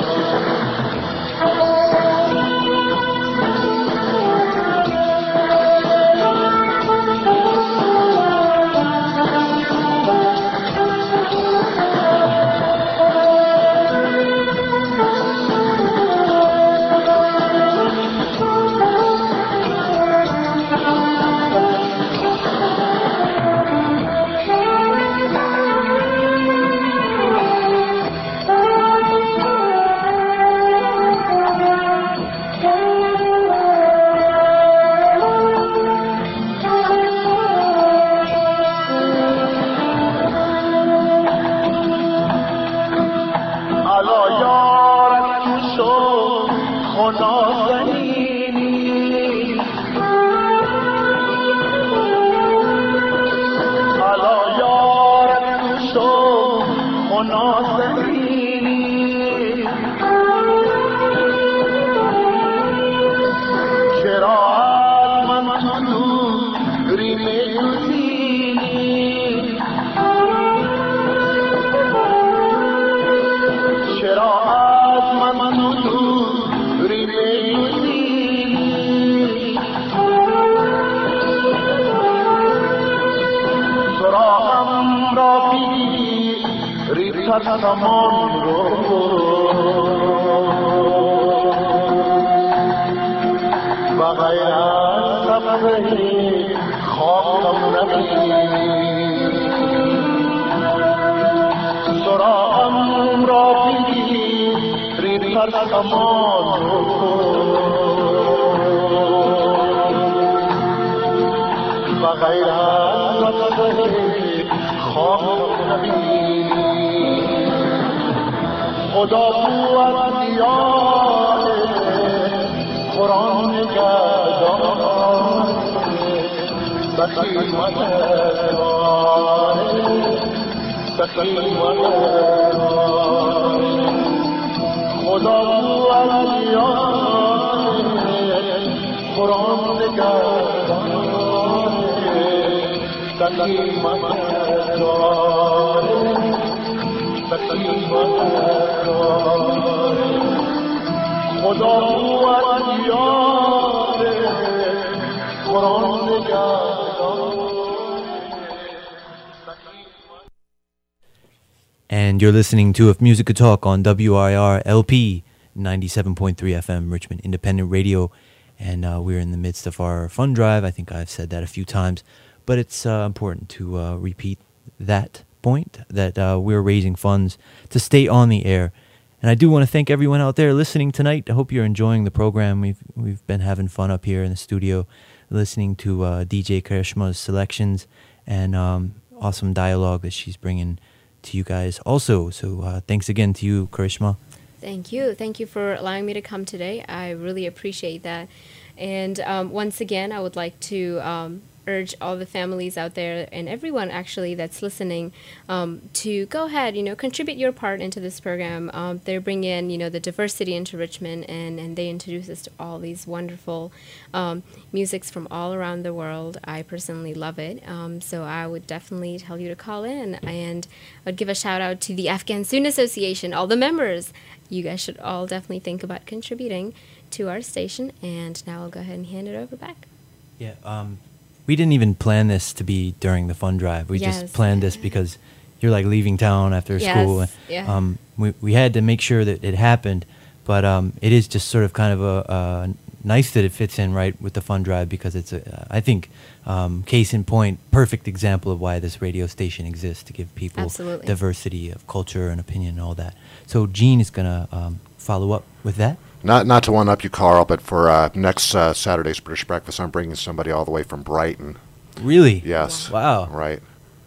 Speaker 8: ریم دوزینی چرا از من تو ریم دوزینی سراغم را بگیری ریتر سمان رو و غیر از سفره خواهم نبید سراغم را بگیر ریتر سمان رو و غیر از سفره خواهم نبید خدا بود دیار قرآن گردان بخیل مدران بخیل مدران خدا بود دیار قرآن گردان بخیل مدران بخیل مدران خدا بود یار قرآن نگردان.
Speaker 1: And you're listening to If Music Could Talk on W R I R L P ninety-seven point three F M, Richmond Independent Radio. And uh, we're in the midst of our fund drive. I think I've said that a few times, but it's uh, important to uh, repeat that point, that uh, we're raising funds to stay on the air. And I do want to thank everyone out there listening tonight. I hope you're enjoying the program. We've we've been having fun up here in the studio, listening to uh, D J Karishma's selections and um, awesome dialogue that she's bringing to you guys also. So uh, thanks again to you, Karishma.
Speaker 2: Thank you. Thank you for allowing me to come today. I really appreciate that. And um, once again, I would like to um, urge all the families out there and everyone actually that's listening um, to go ahead, you know, contribute your part into this program. Um, they bring in, you know, the diversity into Richmond, and, and they introduce us to all these wonderful um, musics from all around the world. I personally love it. Um, so I would definitely tell you to call in, and I would give a shout out to the Afghan Student Association, all the members. You guys should all definitely think about contributing to our station. And now I'll go ahead and hand it over back.
Speaker 1: Yeah, um, we didn't even plan this to be during the fund drive. We
Speaker 2: Yes.
Speaker 1: just planned this because you're like leaving town after
Speaker 2: Yes,
Speaker 1: school.
Speaker 2: yeah.
Speaker 1: Um, we we had to make sure that it happened, but um, it is just sort of kind of a, a nice that it fits in right with the fund drive, because it's a, I think um, case in point, perfect example of why this radio station exists, to give people
Speaker 2: Absolutely.
Speaker 1: diversity of culture and opinion and all that. So Gene is gonna um, follow up with that.
Speaker 3: Not not to one up you, Carl, but for uh, next uh, Saturday's British Breakfast, I'm bringing somebody all the way from Brighton.
Speaker 1: Really?
Speaker 3: Yes.
Speaker 1: Wow.
Speaker 3: Right.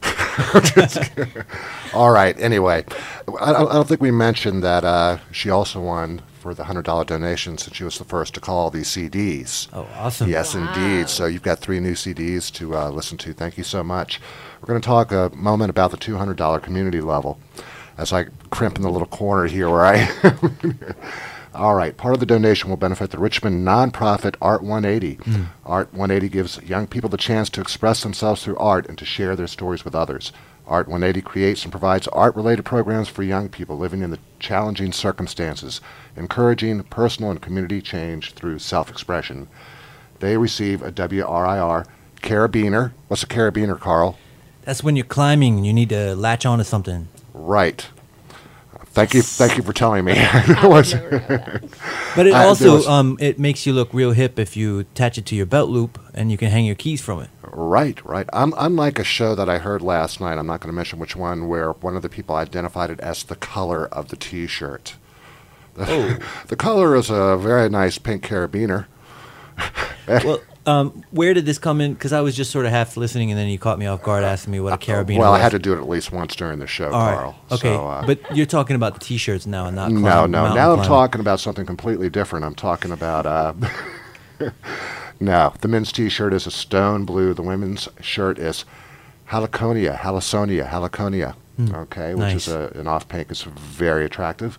Speaker 3: All right. Anyway, I, I don't think we mentioned that uh, she also won for the one hundred dollars donation, since she was the first to call these C Ds.
Speaker 1: Oh, awesome.
Speaker 3: Yes,
Speaker 2: Wow.
Speaker 3: indeed. So you've got three new C Ds to uh, listen to. Thank you so much. We're going to talk a moment about the two hundred dollars community level, as I crimp in the little corner here where I am. All right. Part of the donation will benefit the Richmond nonprofit Art one eighty. Mm. Art one eighty gives young people the chance to express themselves through art and to share their stories with others. Art one eighty creates and provides art-related programs for young people living in the challenging circumstances, encouraging personal and community change through self-expression. They receive a W R I R carabiner. What's a carabiner, Carl?
Speaker 1: That's when you're climbing and you need to latch onto something.
Speaker 3: Right. Thank you. Thank you for telling me.
Speaker 2: I would never know that.
Speaker 1: But it
Speaker 3: Uh, there
Speaker 1: also
Speaker 3: was-
Speaker 1: um, it makes you look real hip if you attach it to your belt loop and you can hang your keys from it.
Speaker 3: Right, right. Um, unlike a show that I heard last night, I'm not going to mention which one, where one of the people identified it as the color of the T-shirt.
Speaker 1: Oh.
Speaker 3: The color is a very nice pink carabiner.
Speaker 1: Well, um, where did this come in? Because I was just sort of half listening, and then you caught me off guard asking me what a carabiner
Speaker 3: Well,
Speaker 1: was.
Speaker 3: I had to do it at least once during the show,
Speaker 1: All right.
Speaker 3: Carl.
Speaker 1: Okay,
Speaker 3: So, uh,
Speaker 1: but you're talking about the T-shirts now, and not
Speaker 3: no,
Speaker 1: climb-
Speaker 3: no.
Speaker 1: mountain
Speaker 3: Now I'm
Speaker 1: climbing.
Speaker 3: talking about something completely different. I'm talking about. Uh, no, the men's T-shirt is a stone blue. The women's shirt is haliconia, halisonia, haliconia.
Speaker 1: Hmm.
Speaker 3: Okay, which
Speaker 1: Nice.
Speaker 3: is a, an off pink. It's very attractive.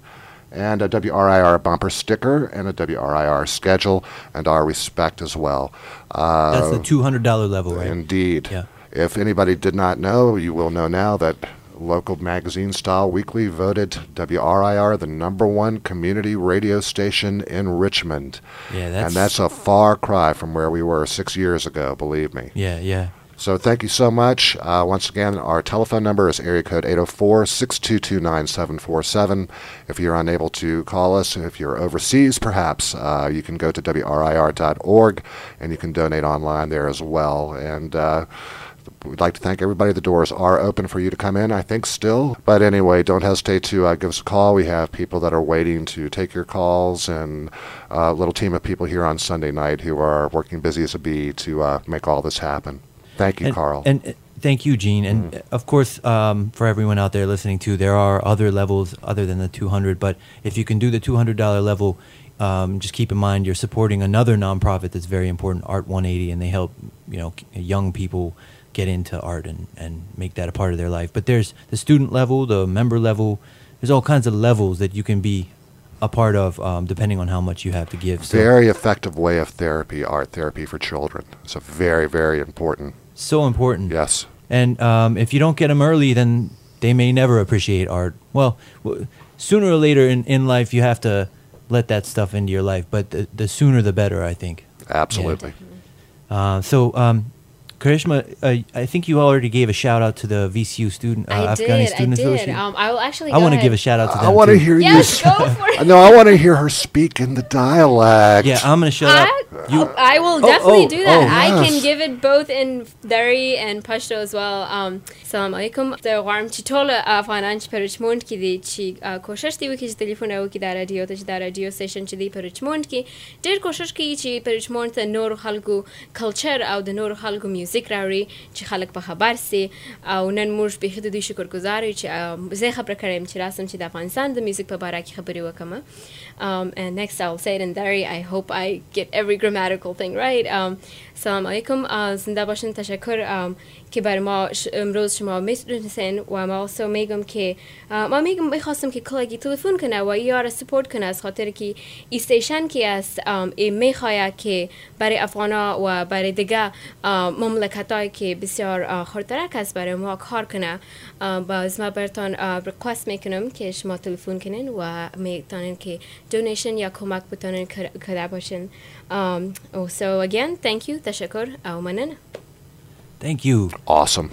Speaker 3: and a W R I R bumper sticker, and a W R I R schedule, and our respect as well. Uh,
Speaker 1: That's the two hundred dollars level, right?
Speaker 3: Indeed.
Speaker 1: Yeah.
Speaker 3: If anybody did not know, you will know now that Local Magazine Style Weekly voted W R I R the number one community radio station in Richmond.
Speaker 1: Yeah, that's...
Speaker 3: And that's a far cry from where we were six years ago, believe me.
Speaker 1: Yeah, yeah.
Speaker 3: So thank you so much. Uh, once again, our telephone number is area code eight oh four, six two two, nine seven four seven. If you're unable to call us, if you're overseas perhaps, uh, you can go to W R I R dot org and you can donate online there as well. And uh, we'd like to thank everybody. The doors are open for you to come in, I think, still. But anyway, don't hesitate to uh, give us a call. We have people that are waiting to take your calls, and a little team of people here on Sunday night who are working busy as a bee to uh, make all this happen. Thank you,
Speaker 1: and,
Speaker 3: Carl.
Speaker 1: And uh, thank you, Gene. And mm. of course, um, for everyone out there listening too, there are other levels other than the two hundred. But if you can do the two hundred dollars level, um, just keep in mind you're supporting another nonprofit that's very important, Art one eighty, and they help you know young people get into art and, and make that a part of their life. But there's the student level, the member level. There's all kinds of levels that you can be a part of, um, depending on how much you have to give. So,
Speaker 3: very effective way of therapy, art therapy for children. It's a very, very important.
Speaker 1: So important.
Speaker 3: Yes.
Speaker 1: And um, if you don't get them early, then they may never appreciate art. Well, w- sooner or later in, in life, you have to let that stuff into your life. But the, the sooner, the better, I think.
Speaker 3: Absolutely.
Speaker 1: Yeah. Uh, so, um, Karishma, uh, I think you already gave a shout out to the V C U student, uh,
Speaker 2: I
Speaker 1: Afghani
Speaker 2: did,
Speaker 1: Student
Speaker 2: I did.
Speaker 1: Association.
Speaker 2: Um, I will actually.
Speaker 1: I
Speaker 2: want
Speaker 1: to give a shout out to them.
Speaker 3: I want to
Speaker 1: too.
Speaker 3: hear
Speaker 2: yes,
Speaker 3: you.
Speaker 2: Yes, go for it.
Speaker 3: No, I want to hear her speak in the dialect.
Speaker 1: Yeah, I'm gonna shut
Speaker 2: I,
Speaker 1: up. You,
Speaker 2: I will
Speaker 1: Oh,
Speaker 2: definitely
Speaker 1: oh,
Speaker 2: do that.
Speaker 1: oh,
Speaker 2: I
Speaker 3: yes.
Speaker 2: can give it both in Dari and Pashto as well. Um, Salam alaikum. The warm chitola Afghanan Richmond ki di chi کوشش دی وکی تلفن او کی در رادیو تج در رادیو سیشن چ دی پرچموند کی ډیر کوشش کی چې پرچموند ته نور خلکو کلچر او د نور خلکو میوزیک راوړي چې خلک په خبر سي او نن موږ به د دې شکرګزار یو چې زه خبر کړم چې راسم چې د افغانستان د میوزیک په اړه کې خبرې وکم. Um, and next I'll say it in Dari. I hope I get every grammatical thing right. Um, Salam alaikum. زنده باشین. تشکر که بر ما امروز شما میتونستین و ما also میگم که ما میگم میخواستم که کلاگی تلفن کنه و یا را سپورت کنه از خاطر که استیشن که است این میخواد که برای افغانا و برای دیگه مملکتایی که بسیار خطرناک است برای ما کار کنه. باز ما براتون ریکوست میکنم که شما تلفن کنین و میتونین که donation یا کمک بتونین کرده باشین. Um, oh, so again, thank you. Tashakkur. Au manan.
Speaker 1: Thank you.
Speaker 3: Awesome.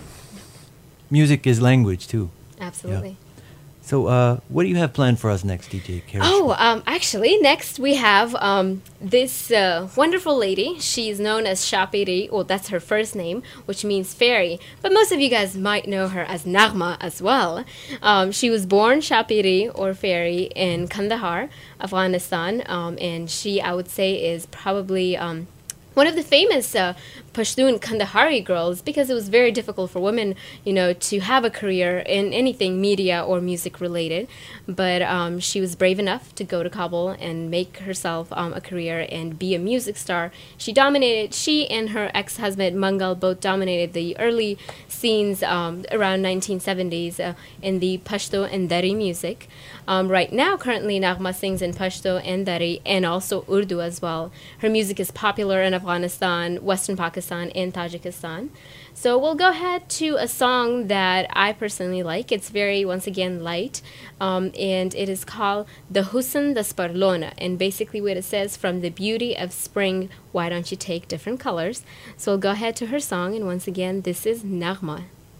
Speaker 1: Music is language too.
Speaker 2: Absolutely.
Speaker 1: Yeah. So, uh, what do you have planned for us next, D J Karishma?
Speaker 2: Oh, um, actually, next we have um, this uh, wonderful lady. She's known as Shapiri. Well, that's her first name, which means fairy. But most of you guys might know her as Naghma as well. Um, she was born Shapiri, or fairy, in Kandahar, Afghanistan. Um, and she, I would say, is probably um, one of the famous uh, Pashtun Kandahari girls, because it was very difficult for women, you know, to have a career in anything media or music related. But um, she was brave enough to go to Kabul and make herself um, a career and be a music star. She dominated, she and her ex-husband Mangal both dominated the early scenes um, around nineteen seventies uh, in the Pashto and Dari music. Um, right now, currently, Naghma sings in Pashto and Dari and also Urdu as well. Her music is popular in Afghanistan, Western Pakistan, and Tajikistan. So we'll go ahead to a song that I personally like. It's very, once again, light. Um, and it is called The Husn da Sparlona. And basically what it says, from the beauty of spring, why don't you take different colors? So we'll go ahead to her song. And once again, this is Naghma.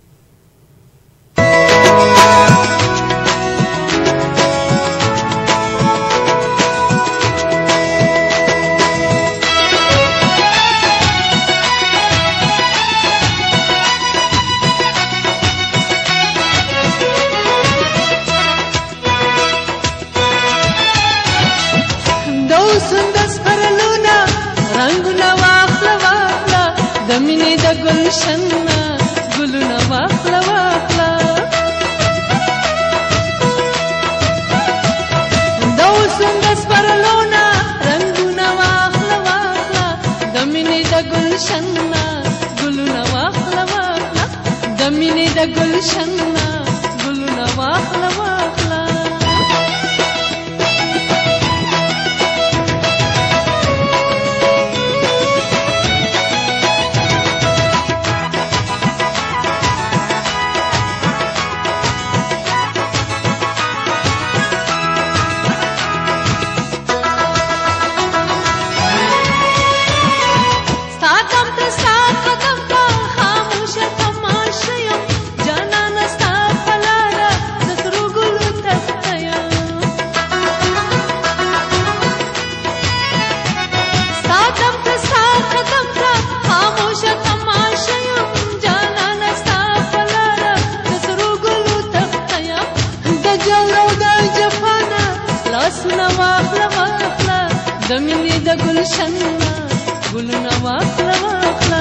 Speaker 9: گلشنا گلونا واخلا واخلا دوسن دس پرلونا رنگونا واخلا واخلا دمینه دا گلشنا گلونا واخلا واخلا دمینه دا گلشنا گلونا واخلا واخلا دمینې د ګلشن ګلونه واخله واخله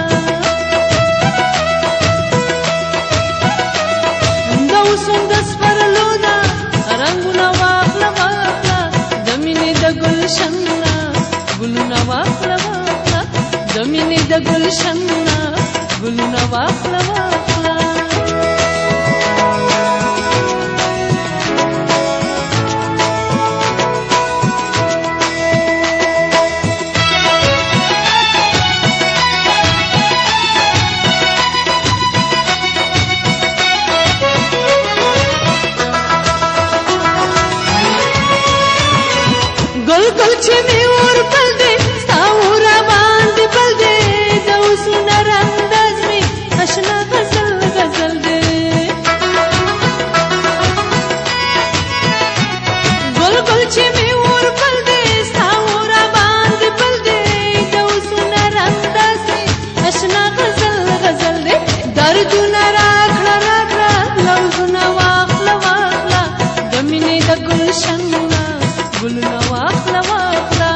Speaker 9: د اوسم د سپرلو نه رنګونه واخله واخله دمینې د ګلشن ګلونه واخله واخله دمینې د ګلشن ګلونه واخله واخله گل گل چه می اور بل دے ساورا باند بل دے دو سنر انداز می اشنا غزل غزل دے گل گل چه می اور بل دے ساورا باند بل دے دو سنر انداز می اشنا غزل غزل دے درد نرا کھڑا راکھڑا لوزنا واخلا واخلا دمینه د گلشن گلونه واخله واخله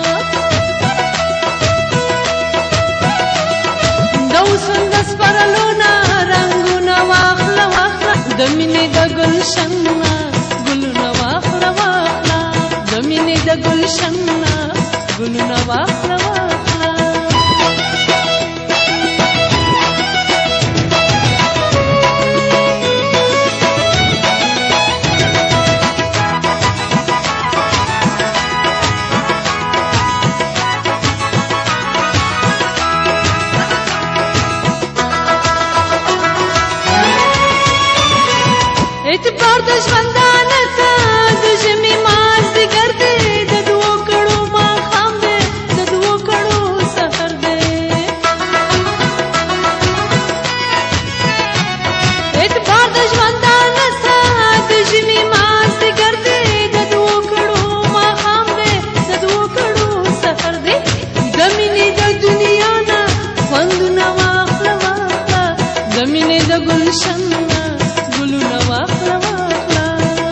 Speaker 9: د اوسن د سپرلو نه رنګونه واخله واخله د مینې د ګلشن ګلونه واخله واخله د مینې د ګلشن ګلونه واخله واخله اعتبار د ژوندانه ته د ژمي مازدیګر دی د دوو کړو ماښام دی د دوو کړو سحر دی اعتبار د ژوندانه ته د ژمي مازدیګر دی د دوو کړو ماښام دی د دوو کړو سحر دی د مینې د دنیا نه خوندونه واخله واخله د مینې د ګلشن ګلونه واخله واخله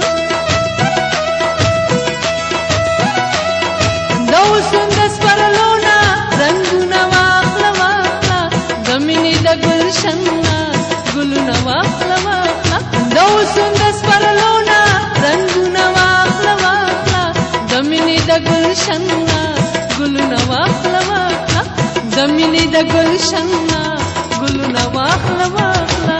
Speaker 9: د اوسم د سپرلو نه رنګونه واخله واخله د مینې د ګلشن ګلونه واخله واخله د اوسم د سپرلو نه رنګونه واخله واخله د مینې د ګلشن ګلونه واخله واخله د مینې د ګلشن ګلونه واخله واخله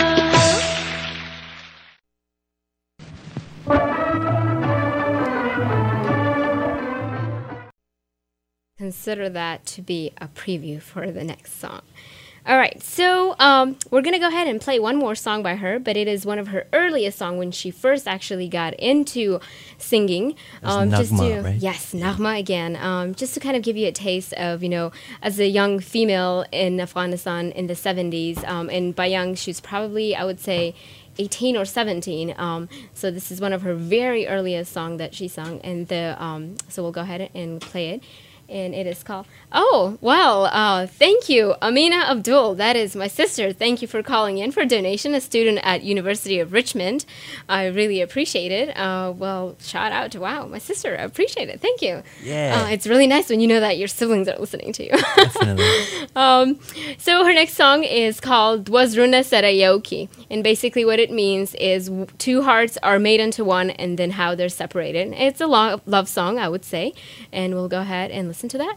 Speaker 2: Consider that to be a preview for the next song. All right, so um, we're going to go ahead and play one more song by her, but it is one of her earliest songs when she first actually got into singing.
Speaker 1: Um, Nagma,
Speaker 2: just to,
Speaker 1: right?
Speaker 2: Yes, Nagma again. Um, just to kind of give you a taste of, you know, as a young female in Afghanistan in the seventies, um, and by young, she was probably, I would say, eighteen or seventeen. Um, so this is one of her very earliest songs that she sung, and the um, so we'll go ahead and play it. And it is called, oh, well, uh, thank you, Amina Abdul. That is my sister. Thank you for calling in for donation, a student at University of Richmond. I really appreciate it. Uh, well, shout out to, wow, my sister. I appreciate it. Thank you.
Speaker 1: Yeah.
Speaker 2: Uh, it's really nice when you know that your siblings are listening to you.
Speaker 1: Definitely.
Speaker 2: um, so her next song is called Dwazruna Sarayoki. And basically what it means is two hearts are made into one and then how they're separated. It's a lo- love song, I would say. And we'll go ahead and listen to that.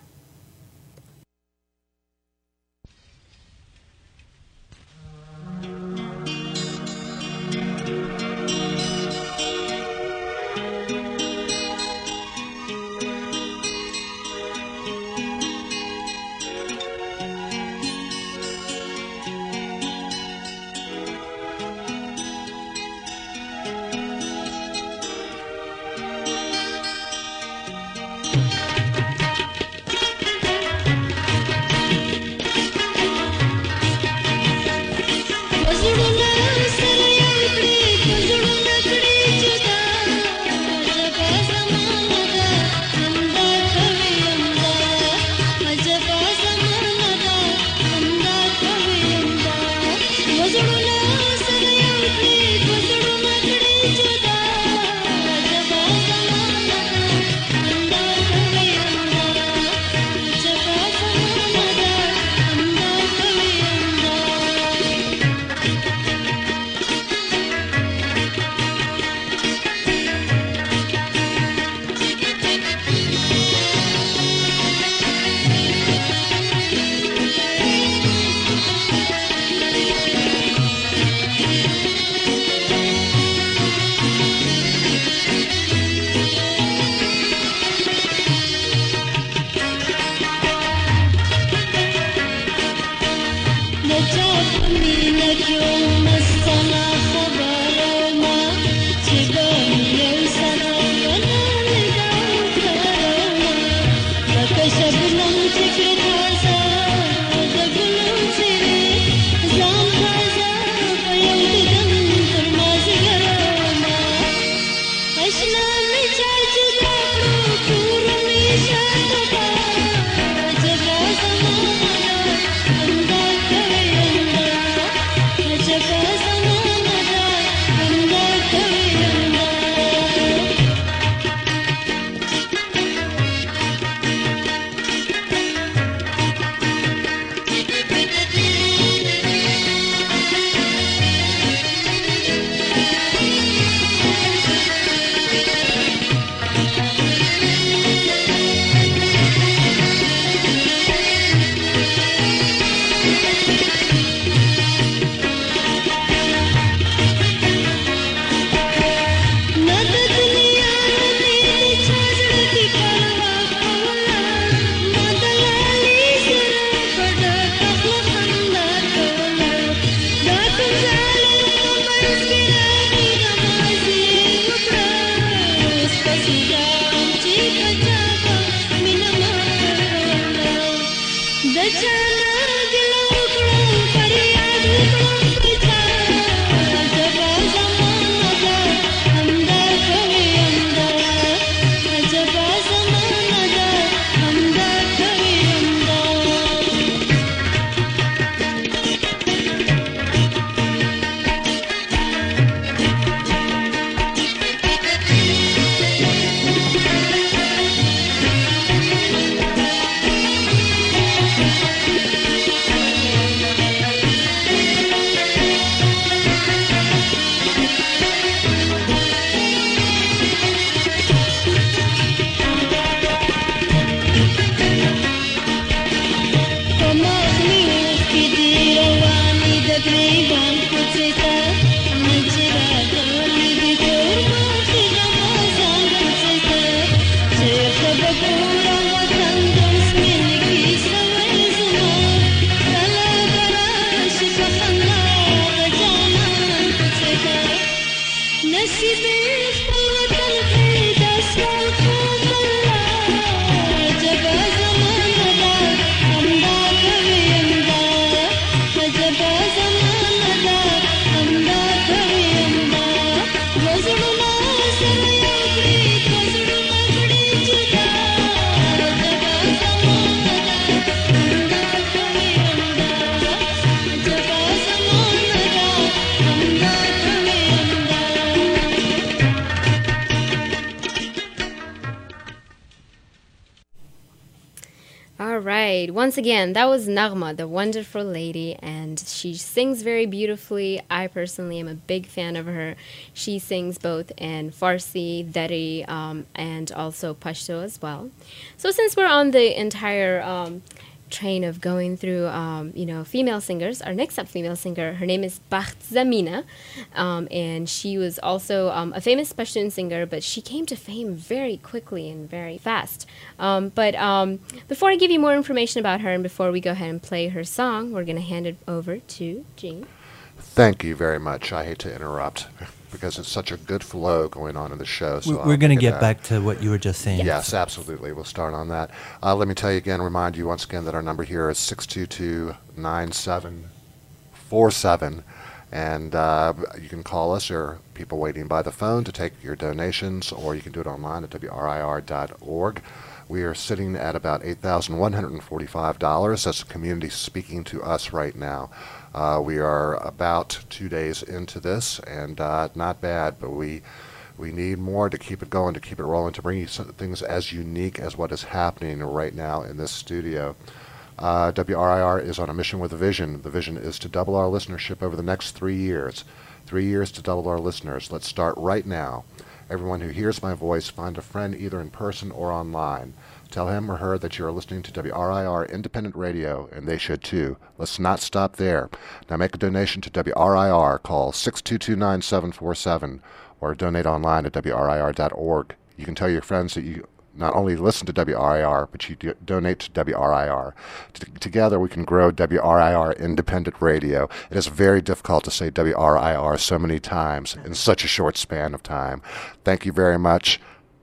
Speaker 2: All right. Once again, that was Naghma, the wonderful lady, and she sings very beautifully. I personally am a big fan of her. She sings both in Farsi, Dari, um, and also Pashto as well. So since we're on the entire um, train of going through, um, you know, female singers, our next up female singer, her name is Bakht Zamina, um, and she was also um, a famous Pashtun singer, but she came to fame very quickly and very fast. Um, but um, before I give you more information about her and before we go ahead and play her song, we're going to hand it over to Gene.
Speaker 3: Thank you very much. I hate to interrupt because it's such a good flow going on in the show. So
Speaker 1: we're going to get back to what you were just saying.
Speaker 3: Yes, yes, absolutely. We'll start on that. Uh, let me tell you again, remind you once again that our number here is six two two, nine seven four seven. And uh, you can call us, or people waiting by the phone to take your donations, or you can do it online at W R I R dot org. We are sitting at about eight thousand one hundred forty-five dollars. That's the community speaking to us right now. Uh, we are about two days into this, and uh, not bad, but we we need more to keep it going, to keep it rolling, to bring you some things as unique as what is happening right now in this studio. Uh, W R I R is on a mission with a vision. The vision is to double our listenership over the next three years. Three years to double our listeners. Let's start right now. Everyone who hears my voice, find a friend either in person or online. Tell him or her that you are listening to W R I R Independent Radio, and they should too. Let's not stop there. Now make a donation to W R I R. Call six two two, nine seven four seven or donate online at W R I R dot org. You can tell your friends that you not only listen to W R I R, but you do donate to W R I R. T- together we can grow W R I R Independent Radio. It is very difficult to say W R I R so many times in such a short span of time. Thank you very much.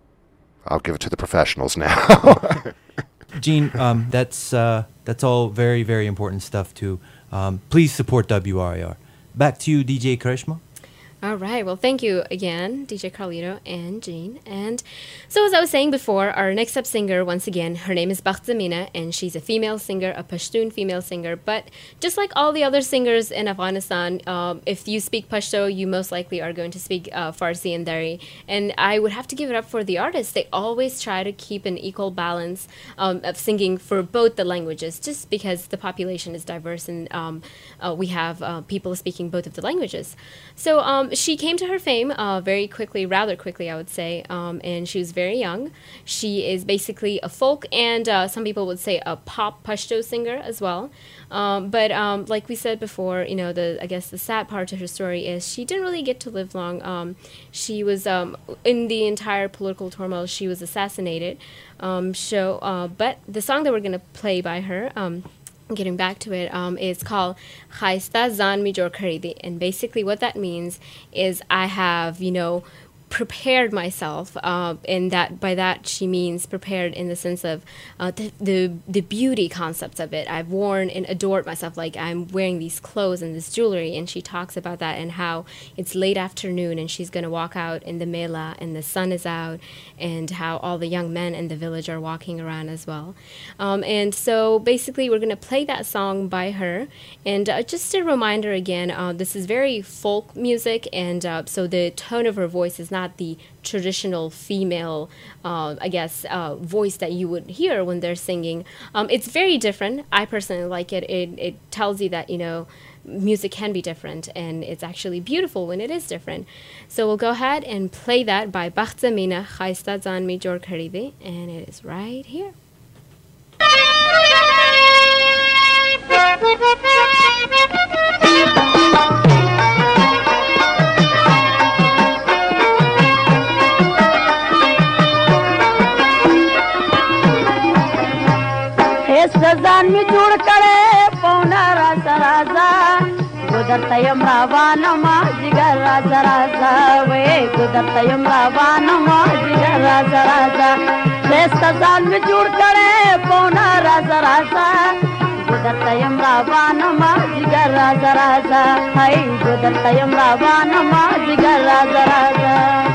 Speaker 3: I'll give it to the professionals now.
Speaker 1: Gene, um, that's uh, that's all very, very important stuff too. Um, please support W R I R. Back to you, D J Karishma.
Speaker 2: All right. Well, thank you again, D J Carlito and Gene. And so as I was saying before, our next up singer, once again, her name is Bakht Zamina, and she's a female singer, a Pashtun female singer. But just like all the other singers in Afghanistan, um, if you speak Pashto, you most likely are going to speak uh, Farsi and Dari. And I would have to give it up for the artists. They always try to keep an equal balance um, of singing for both the languages, just because the population is diverse and um, uh, we have uh, people speaking both of the languages. So um, she came to her fame uh, very quickly, rather quickly, I would say, um, and she was very young. She is basically a folk and uh, some people would say a pop Pashto singer as well. Um, but um, like we said before, you know, the I guess the sad part to her story is she didn't really get to live long. Um, she was um, in the entire political turmoil. She was assassinated. Um, so, uh, but the song that we're going to play by her. Um, Getting back to it, um, it's called Khaista Zan Mi Jor Kharidi. And basically what that means is I have, you know, prepared myself, uh, and that by that she means prepared in the sense of uh, the, the the beauty concepts of it. I've worn and adored myself, like I'm wearing these clothes and this jewelry, and she talks about that and how it's late afternoon and she's going to walk out in the mela and the sun is out, and how all the young men in the village are walking around as well. Um, and so basically we're going to play that song by her, and uh, just a reminder again, uh, this is very folk music, and uh, so the tone of her voice is not the traditional female, uh, I guess, uh, voice that you would hear when they're singing. Um, it's very different. I personally like it. It it tells you that, you know, music can be different, and it's actually beautiful when it is different. So we'll go ahead and play that by Bakht Zamina, Khaista Zan Mi Jor Kharidi, and it is right here.
Speaker 10: सजान में जुड़ करे पौना राजा राजा खुद Gudartayam Ravana Majigar Raza Raza We Gudartayam Ravana Majigar Raza Raza Desta Zan mein jud kare Pona Raza Raza Gudartayam Ravana Majigar Raza Raza Hai Gudartayam Ravana Majigar Raza Raza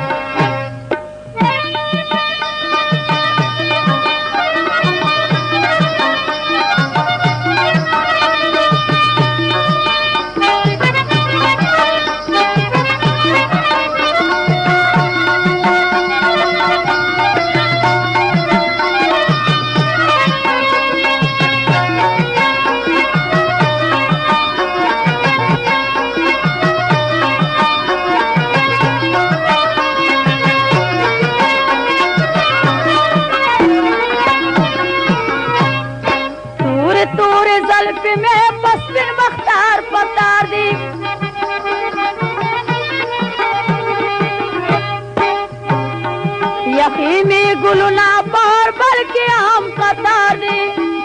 Speaker 10: में पस्मिन मख्तार पतार दी यकीमी गुलना पर बल्कि हम कतार दी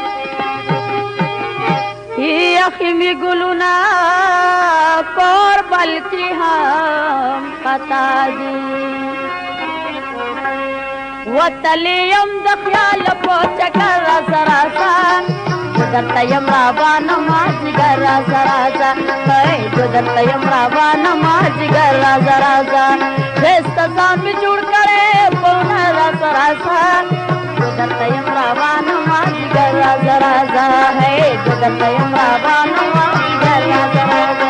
Speaker 10: यकीमी गुलना पर बल्कि हम कतार दी वतलियम दख्याल पोचकर सरासा Gudartayam Ravana Majigar Raza Raza Hai Gudartayam Ravana Majigar Raza Raza Desta Zan mein jud kare Pona Raza Raza Gudartayam Ravana Majigar Raza Raza Hai Gudartayam Ravana Majigar Raza Raza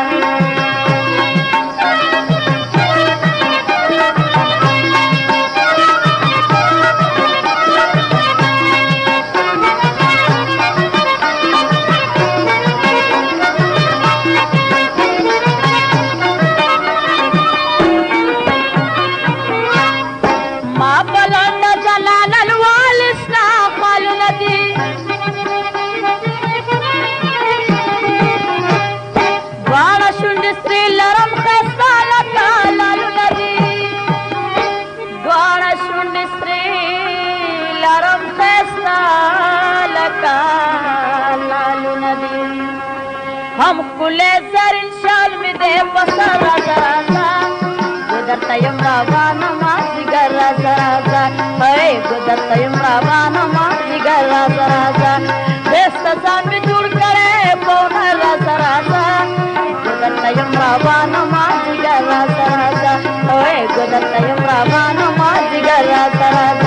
Speaker 10: हम कुले जरिन शाल में दे पसर राजा राजा गुदरतयम रावाना माजिगर राजा राजा है गुदरतयम रावाना माजिगर राजा राजा देस्ता जान में जुड़ करे पौना राजा राजा गुदरतयम रावाना माजिगर राजा राजा है गुदरतयम रावाना माजिगर राजा राजा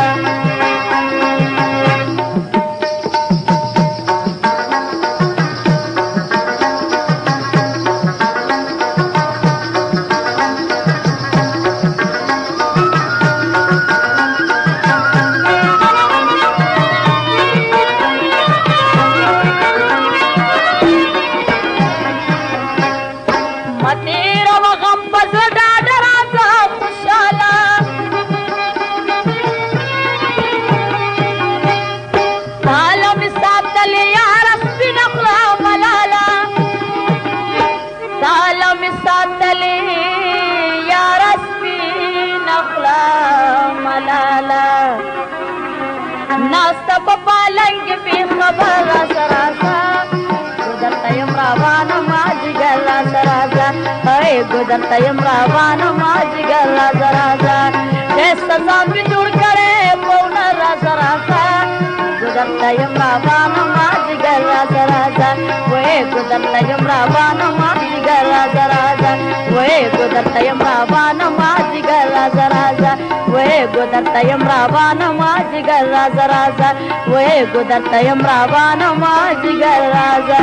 Speaker 10: Papalang bi khabar raza raza Gudartayam Ravana Majigar raza raza Hai Gudartayam Ravana Majigar raza raza Desta zan mein jud kare Pona raza raza Gudartayam Ravana Majigar raza raza Woe Gudartayam Ravana Majigar raza raza Woe Gudartayam Ravana Majigar raza raza Woe Gudartayam Ravana Majigar raza raza Woe Gudartayam Ravana Majigar raza.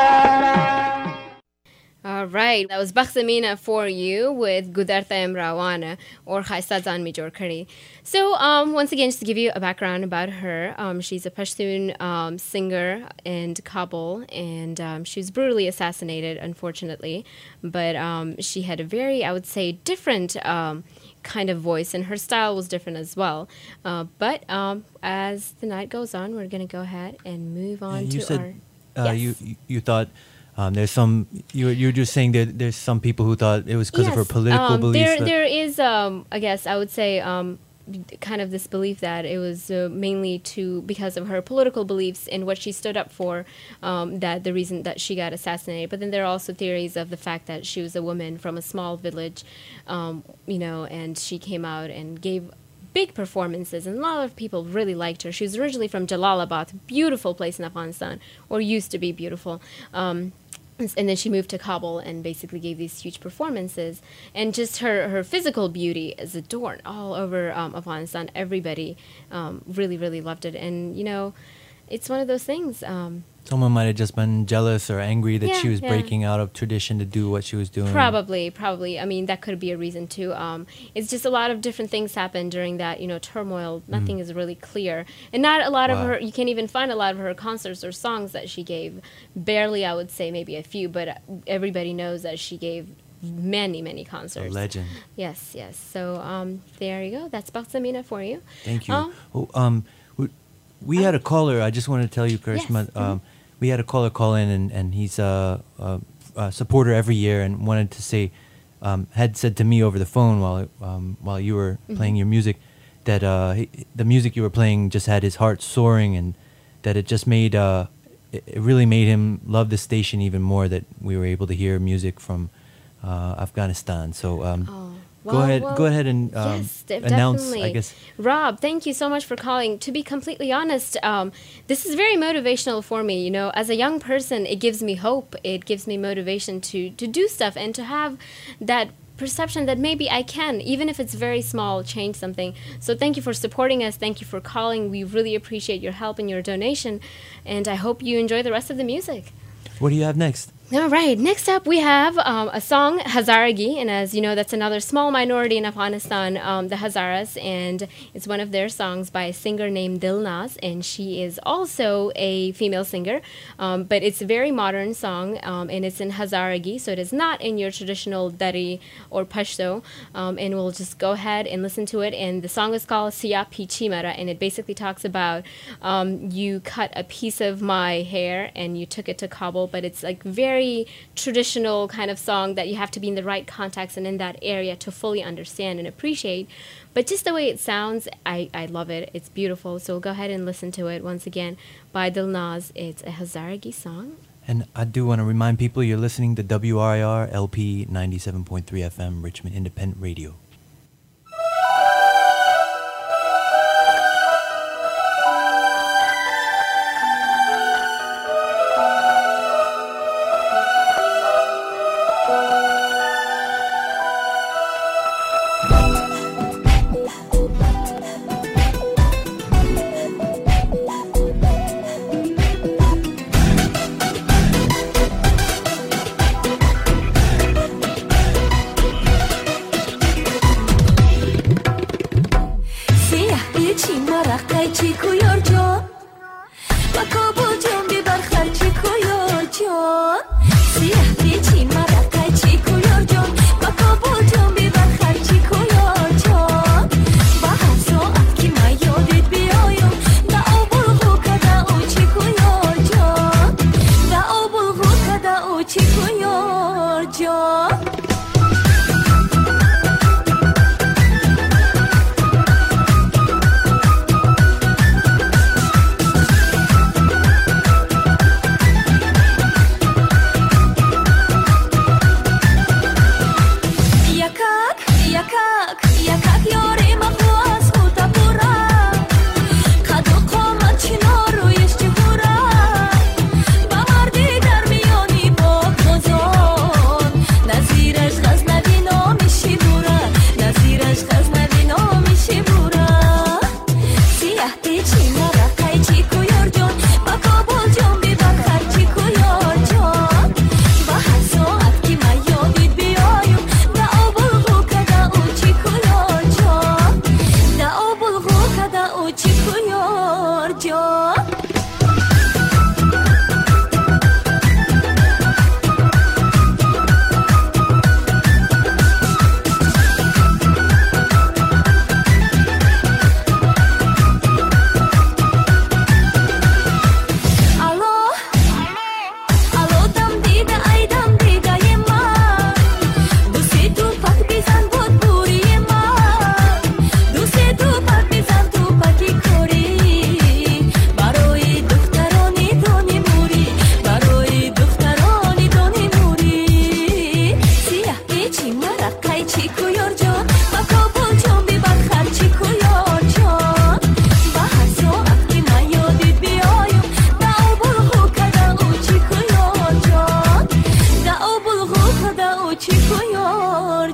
Speaker 2: All right, that was Bakhsamina for you with Gudartayam Rawana or Khaisa Zan mein jod kare. So um, once again, just to give you a background about her, um, she's a Pashtun um, singer in Kabul, and um, she was brutally assassinated, unfortunately. But um, she had a very, I would say, different um, kind of voice, and her style was different as well. Uh, but um, as the night goes on, we're going to go ahead and move on
Speaker 1: you
Speaker 2: to
Speaker 1: said,
Speaker 2: our...
Speaker 1: Uh,
Speaker 2: yes.
Speaker 1: you, you thought... Um, there's some you you were just saying that there's some people who thought it was because
Speaker 2: yes.
Speaker 1: of her political
Speaker 2: um,
Speaker 1: beliefs.
Speaker 2: There, there is, um, I guess, I would say, um, kind of this belief that it was uh, mainly to because of her political beliefs and what she stood up for, um, that the reason that she got assassinated. But then there are also theories of the fact that she was a woman from a small village, um, you know, and she came out and gave big performances, and a lot of people really liked her. She was originally from Jalalabad, beautiful place in Afghanistan, or used to be beautiful. Um, And then she moved to Kabul and basically gave these huge performances. And just her, her physical beauty is adorned all over um, Afghanistan. Everybody um, really, really loved it. And, you know, it's one of those things. Um,
Speaker 1: Someone might have just been jealous or angry that
Speaker 2: Yeah,
Speaker 1: she was
Speaker 2: yeah.
Speaker 1: breaking out of tradition to do what she was doing.
Speaker 2: Probably, probably. I mean, that could be a reason too. Um, it's just a lot of different things happen during that, you know, turmoil. Nothing is really clear, and not a lot of
Speaker 1: Wow.
Speaker 2: her. You can't even find a lot of her concerts or songs that she gave. Barely, I would say, maybe a few, but everybody knows that she gave many, many
Speaker 1: A
Speaker 2: concerts.
Speaker 1: legend.
Speaker 2: Yes, yes. So um, there you go. That's Baksamina for you.
Speaker 1: Thank you.
Speaker 2: Um,
Speaker 1: Oh, um, we, we had a caller. I just want to tell you, Karishma.
Speaker 2: Yes,
Speaker 1: Um, we had a caller call in, and, and he's a, a, a supporter every year, and wanted to say, um, had said to me over the phone while um, while you were
Speaker 2: Mhm.
Speaker 1: playing your music, that uh, he, the music you were playing just had his heart soaring, and that it just made uh, it, it really made him love the station even more. That we were able to hear music from uh, Afghanistan. So. Um,
Speaker 2: Oh.
Speaker 1: Go
Speaker 2: Well,
Speaker 1: ahead.
Speaker 2: well,
Speaker 1: Go ahead and um,
Speaker 2: yes, de-
Speaker 1: announce.
Speaker 2: definitely.
Speaker 1: I guess.
Speaker 2: Rob, thank you so much for calling. To be completely honest, um, this is very motivational for me. You know, as a young person, it gives me hope. It gives me motivation to to do stuff and to have that perception that maybe I can, even if it's very small, change something. So thank you for supporting us. Thank you for calling. We really appreciate your help and your donation, and I hope you enjoy the rest of the music.
Speaker 1: What do you have next?
Speaker 2: All right, next up we have um, a song, Hazaragi, and as you know, that's another small minority in Afghanistan, um, the Hazaras, and it's one of their songs by a singer named Dilnaz, and she is also a female singer, um, but it's a very modern song, um, and it's in Hazaragi, so it is not in your traditional Dari or Pashto, um, and we'll just go ahead and listen to it, and the song is called Siya Pichi Mara, and it basically talks about um, you cut a piece of my hair and you took it to Kabul, but it's like very very traditional kind of song that you have to be in the right context and in that area to fully understand and appreciate. But just the way it sounds, I, I love it. It's beautiful. So go ahead and listen to it once again by Dilnaz. It's a Hazaragi song.
Speaker 1: And I do want to remind people you're listening to W R I R L P ninety-seven point three F M, Richmond Independent Radio.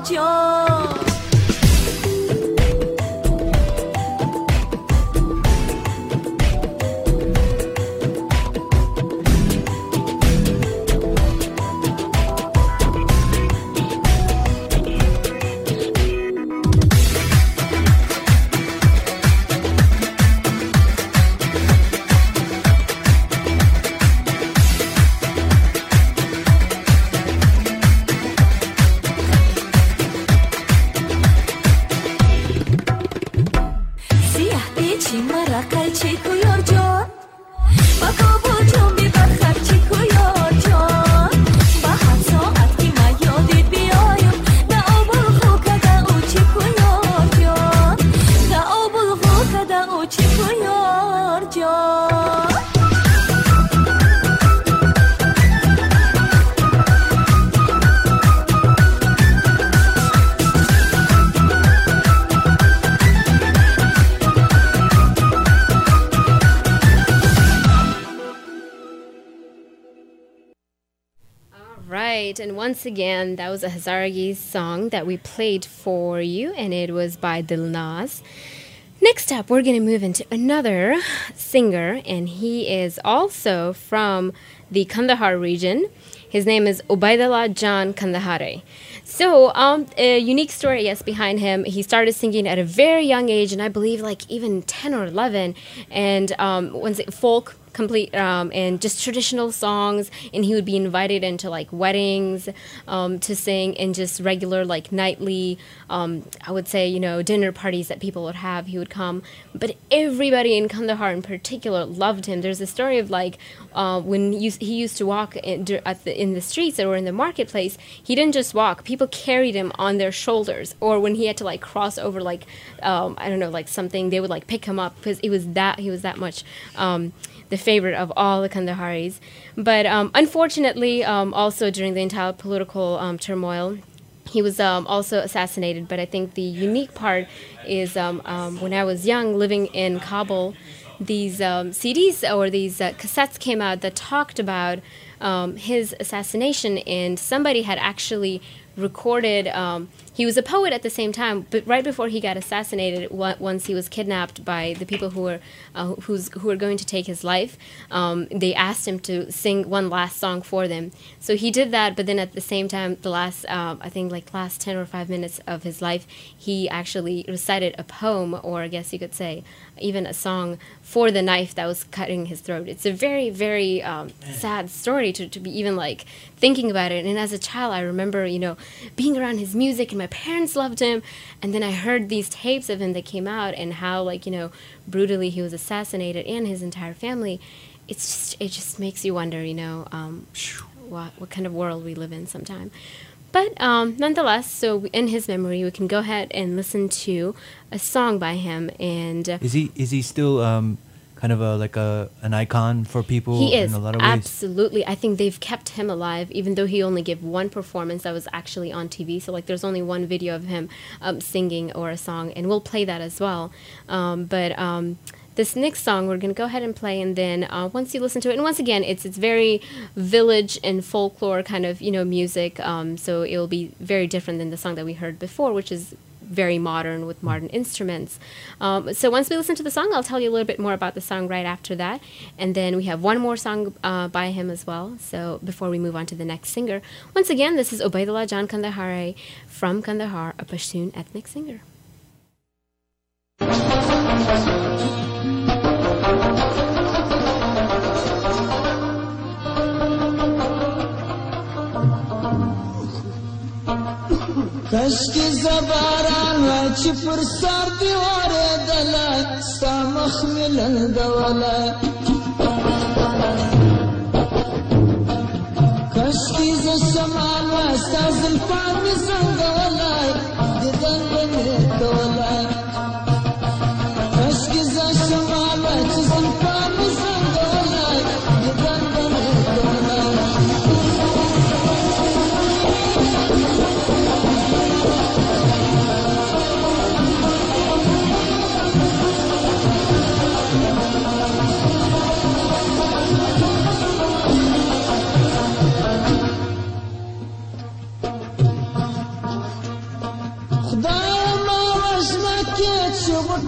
Speaker 7: جان
Speaker 2: And once again, that was a Hazaragi song that we played for you, and it was by Dilnaz. Next up, we're going to move into another singer, and he is also from the Kandahar region. His name is Ubaidullah Jan Kandahari. So, um, a unique story, yes, behind him. He started singing at a very young age, and I believe like even ten or eleven, and um, once it, folk complete um, and just traditional songs, and he would be invited into like weddings um, to sing, and just regular like nightly um, I would say, you know, dinner parties that people would have. He would come, but everybody in Kandahar in particular loved him. There's a story of like uh, when he used to walk in, at the, in the streets or in the marketplace, he didn't just walk, people carried him on their shoulders, or when he had to like cross over like um, I don't know, like something, they would like pick him up, because it was that he was that much um, the favorite of all the Kandaharis. But um, unfortunately, um, also during the entire political um, turmoil, he was um, also assassinated. But I think the unique part is um, um, when I was young, living in Kabul, these um, C Ds or these uh, cassettes came out that talked about um, his assassination, and somebody had actually recorded, um, he was a poet at the same time, but right before he got assassinated, once he was kidnapped by the people who were uh, who's, who were going to take his life, um, they asked him to sing one last song for them. So he did that, but then at the same time, the last, uh, I think like last ten or five minutes of his life, he actually recited a poem, or I guess you could say even a song, for the knife that was cutting his throat. It's a very, very um, sad story to, to be even like thinking about it. And as a child, I remember, you know, being around his music, and my parents loved him, and then I heard these tapes of him that came out, and how, like, you know, brutally he was assassinated, and his entire family. It's just, it just makes you wonder, you know, um, what what kind of world we live in sometime. But um, nonetheless, so in his memory, we can go ahead and listen to a song by him. And uh,
Speaker 1: is he is he still um, kind of a like a an icon for people?
Speaker 2: He is,
Speaker 1: in a lot of ways?
Speaker 2: Absolutely. I think they've kept him alive, even though he only gave one performance that was actually on T V. So like, there's only one video of him um, singing or a song, and we'll play that as well. Um, but um, this next song we're going to go ahead and play, and then uh, once you listen to it, and once again, it's it's very village and folklore kind of, you know, music, um, so it'll be very different than the song that we heard before, which is very modern with modern instruments. Um, so once we listen to the song, I'll tell you a little bit more about the song right after that, and then we have one more song uh, by him as well, so before we move on to the next singer. Once again, this is Ubaidullah Jan Kandahari from Kandahar, a Pashtun ethnic singer.
Speaker 11: کشکی زباران و چی پر سر دیوار دلای سامخ ملن دولا کشکی زشمان و سازل فامی زنگولای دیدن بنی دولای کشکی زشمان و چیزن فامی زنگولای دیدن بنی دولای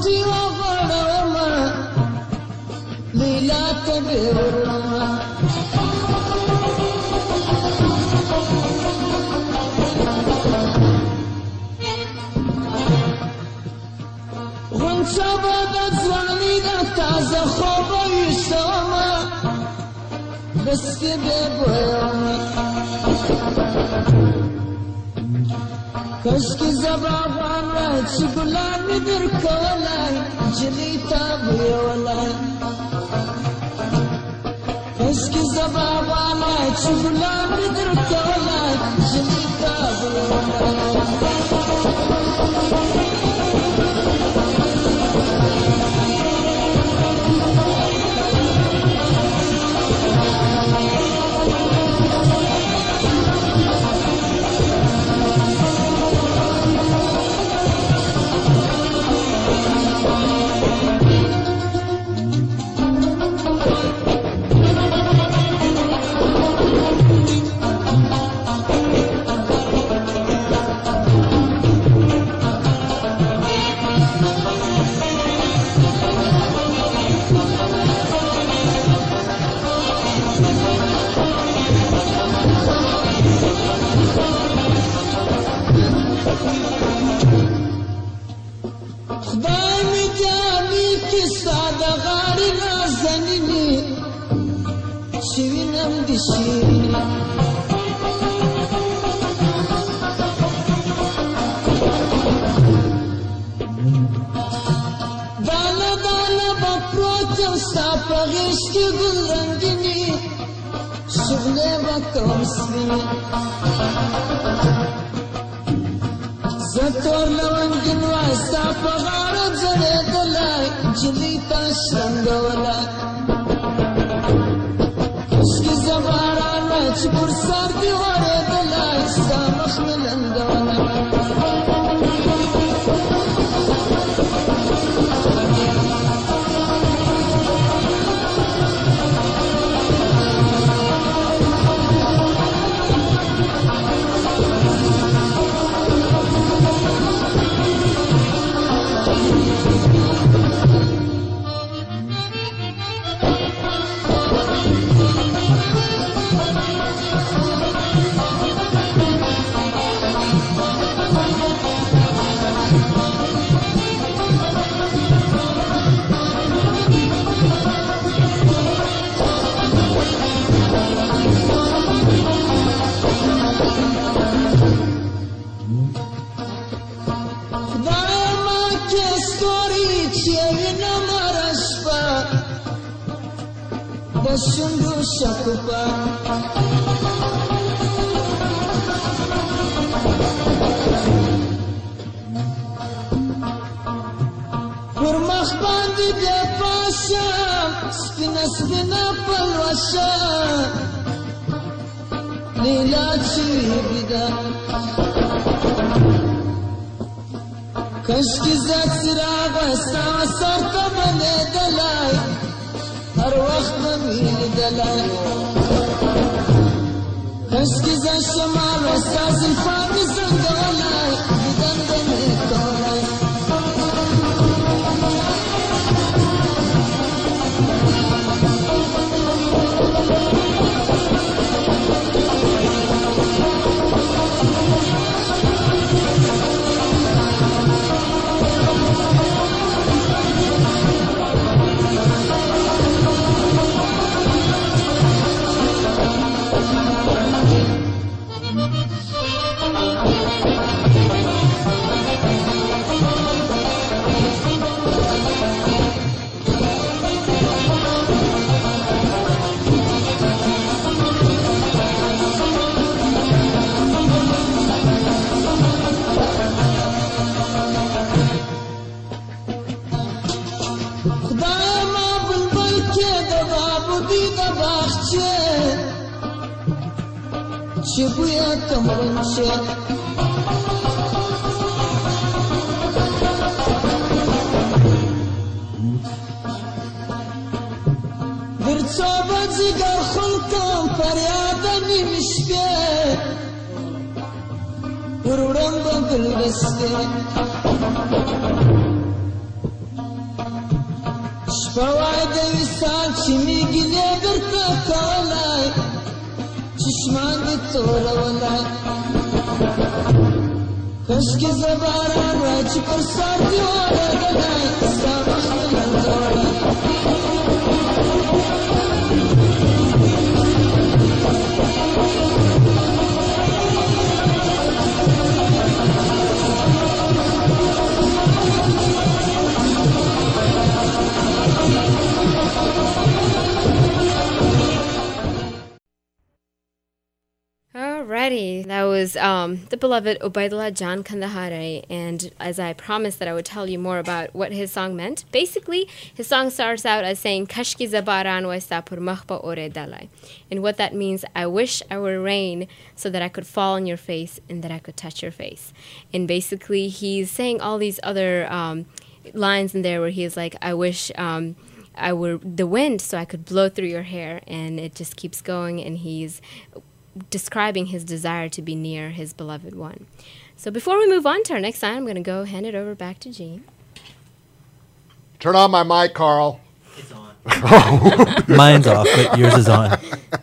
Speaker 11: بوټي وغوړومه لیلا ته دې وړمه غونچه به د ځوانۍ د تازه خوبه ویښومه دستې بې بویومه کشکې زه به افغان وای چې ګلان مې درکولی نجلۍ ته بویولی کشکې زه به افغان وای چې ګلان مې درکولی نجلۍ ته بویولی زتور لونګین وای ستا په غاړه ځړېدلی نجلۍ ته شرنګولی کشکې زه باران وای چې پر سر دې غوړېدلی ستا مخ مې لنګولی شونډو شکوپا پر مخ باندې د پاشه سپینه سپینه پلوشه لیلا چیرې ده کشکې زه څراغه ستا سر ته بلېدلی هر وخت به مې لیدلی کشکې زه شمال و ستا زلفان مې زنګولی دیدن به مې کولی چې بویا کمرن شي درڅو به ځیګر خون کوم فریاده نیمې شپې پر وړم به ګلدستې فواید وصال چی میگی نگرتا کالای چشمان دی تورا ولای کشک زباران وای چی پر سار دیوارا گلای سامخ من دورای
Speaker 2: Alrighty, that was um, the beloved Ubaidullah Jan Kandahari, and as I promised that I would tell you more about what his song meant, basically his song starts out as saying Kashki Zabaran waista pur makhba ore dalai, and what that means, I wish I were rain so that I could fall on your face and that I could touch your face. And basically he's saying all these other um, lines in there where he is like, I wish um, I were the wind so I could blow through your hair, and it just keeps going, and he's describing his desire to be near his beloved one. So before we move on to our next song, I'm going to go hand it over back to Gene.
Speaker 3: Turn on my mic, Carl.
Speaker 1: It's on. Mine's off, but yours is on.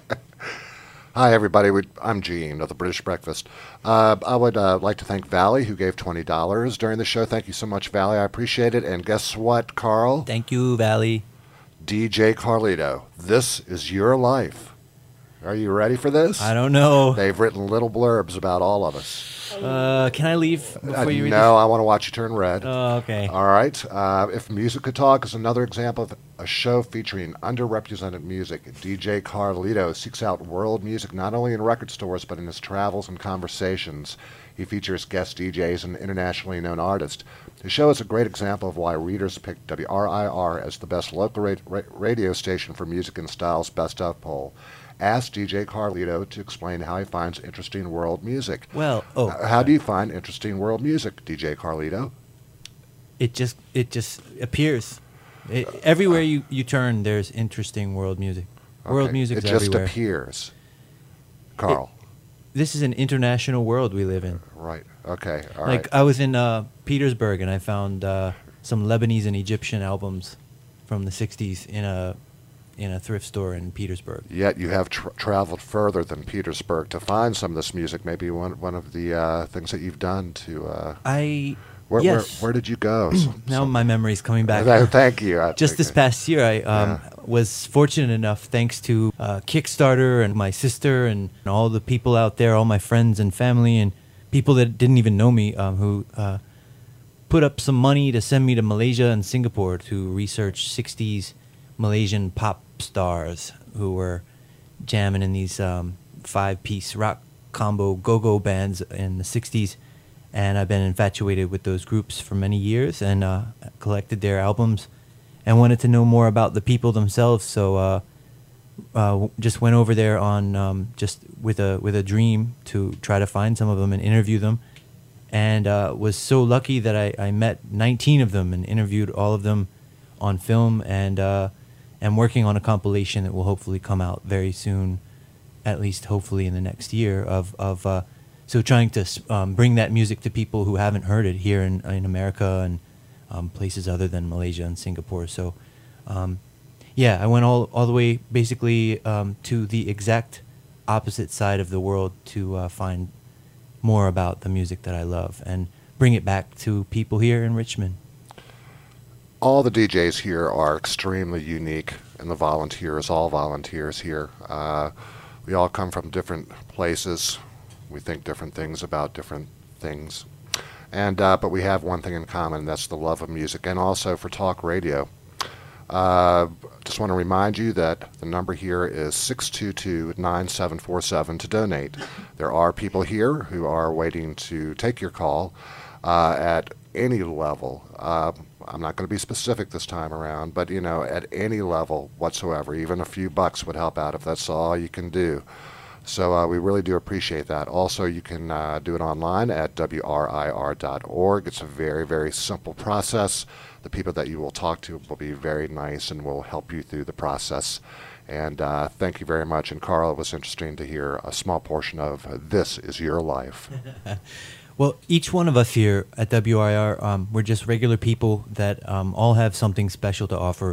Speaker 3: Hi, everybody. We, I'm Gene of the British Breakfast. Uh, I would uh, like to thank Valley, who gave twenty dollars during the show. Thank you so much, Valley. I appreciate it. And guess what, Carl?
Speaker 1: Thank you, Valley.
Speaker 3: D J Carlito, this is your life. Are you ready for this?
Speaker 1: I don't know.
Speaker 3: They've written little blurbs about all of us.
Speaker 1: Uh, can I leave before
Speaker 3: uh,
Speaker 1: you read
Speaker 3: No,
Speaker 1: this?
Speaker 3: I want to watch you turn red.
Speaker 1: Oh, okay.
Speaker 3: All right. Uh, if Music Could Talk is another example of a show featuring underrepresented music, D J Carlito seeks out world music not only in record stores but in his travels and conversations. He features guest D Js and internationally known artists. His show is a great example of why readers picked W R I R as the best local ra- ra- radio station for Music and Style's Best Of poll. Ask D J Carlito to explain how he finds interesting world music.
Speaker 1: Well, oh,
Speaker 3: Uh, how do you find interesting world music, D J Carlito?
Speaker 1: it just it just appears. It, everywhere you, you turn, there's interesting world music. World
Speaker 3: Okay.
Speaker 1: music's
Speaker 3: It just
Speaker 1: everywhere.
Speaker 3: appears. Carl.
Speaker 1: This is an international world we live in.
Speaker 3: Right. Okay. All
Speaker 1: like
Speaker 3: right.
Speaker 1: I was in uh, Petersburg and I found uh, some Lebanese and Egyptian albums from the sixties in a in a thrift store in Petersburg.
Speaker 3: Yet you have tra- traveled further than Petersburg to find some of this music. Maybe one one of the uh, things that you've done to. Uh,
Speaker 1: I
Speaker 3: where,
Speaker 1: yes.
Speaker 3: where where did you go? Some-
Speaker 1: now
Speaker 3: some-
Speaker 1: my memory's coming back.
Speaker 3: Uh, Thank you. I
Speaker 1: Just
Speaker 3: think-
Speaker 1: this past year, I um,
Speaker 3: Yeah.
Speaker 1: was fortunate enough, thanks to uh, Kickstarter and my sister and all the people out there, all my friends and family and people that didn't even know me, um, who uh, put up some money to send me to Malaysia and Singapore to research sixties Malaysian pop stars who were jamming in these um, five-piece rock combo go-go bands in the sixties. And I've been infatuated with those groups for many years and uh, collected their albums and wanted to know more about the people themselves. So uh, uh, just went over there on um, just with a with a dream to try to find some of them and interview them. And uh, was so lucky that I, I met nineteen of them and interviewed all of them on film, and uh, am working on a compilation that will hopefully come out very soon, at least hopefully in the next year, of, of uh, so trying to um, bring that music to people who haven't heard it here in, in America and um, places other than Malaysia and Singapore. So um, yeah, I went all, all the way basically um, to the exact opposite side of the world to uh, find more about the music that I love and bring it back to people here in Richmond.
Speaker 3: All the D Js here are extremely unique, and the volunteers, all volunteers here. Uh, we all come from different places. We think different things about different things. And uh, but we have one thing in common, that's the love of music, and also for talk radio. Uh, just want to remind you that the number here is six two two, nine seven four seven to donate. There are people here who are waiting to take your call uh, at any level. Uh, I'm not going to be specific this time around, but, you know, at any level whatsoever, even a few bucks would help out if that's all you can do. So uh, we really do appreciate that. Also, you can uh, do it online at W R I R dot org. It's a very, very simple process. The people that you will talk to will be very nice and will help you through the process. And uh, thank you very much. And Carl, it was interesting to hear a small portion of uh, This Is Your Life.
Speaker 1: Well, each one of us here at W R I R, um, we're just regular people that um, all have something special to offer.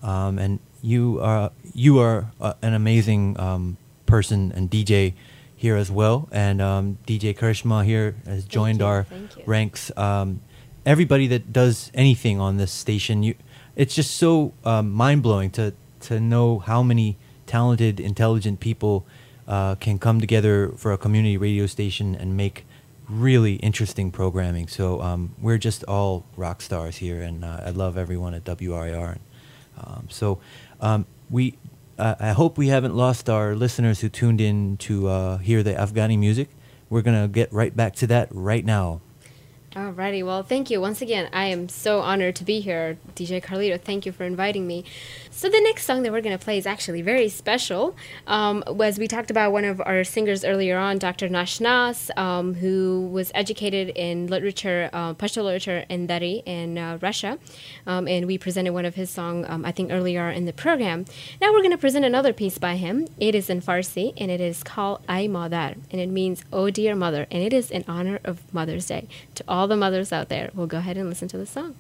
Speaker 1: um, and you are you are uh, an amazing um, person and D J here as well. And um, D J Karishma here has joined
Speaker 2: you,
Speaker 1: our ranks. Um, everybody that does anything on this station, you, it's just so um, mind blowing to to know how many talented, intelligent people uh, can come together for a community radio station and make really interesting programming. So um, we're just all rock stars here, and uh, I love everyone at W R I R. Um, so um, we, uh, I hope we haven't lost our listeners who tuned in to uh, hear the Afghani music. We're gonna get right back to that right now.
Speaker 2: Alrighty, well, thank you. Once again, I am so honored to be here. D J Carlito, thank you for inviting me. So the next song that we're going to play is actually very special. Um, as we talked about one of our singers earlier on, Doctor Nashnaz, um, who was educated in literature, uh, Pashto literature in Dari in uh, Russia. Um, and we presented one of his songs, um, I think, earlier in the program. Now we're going to present another piece by him. It is in Farsi, and it is called Ay Madar, and it means, oh dear mother, and it is in honor of Mother's Day. To all the mothers out there, we'll go ahead and listen to the song.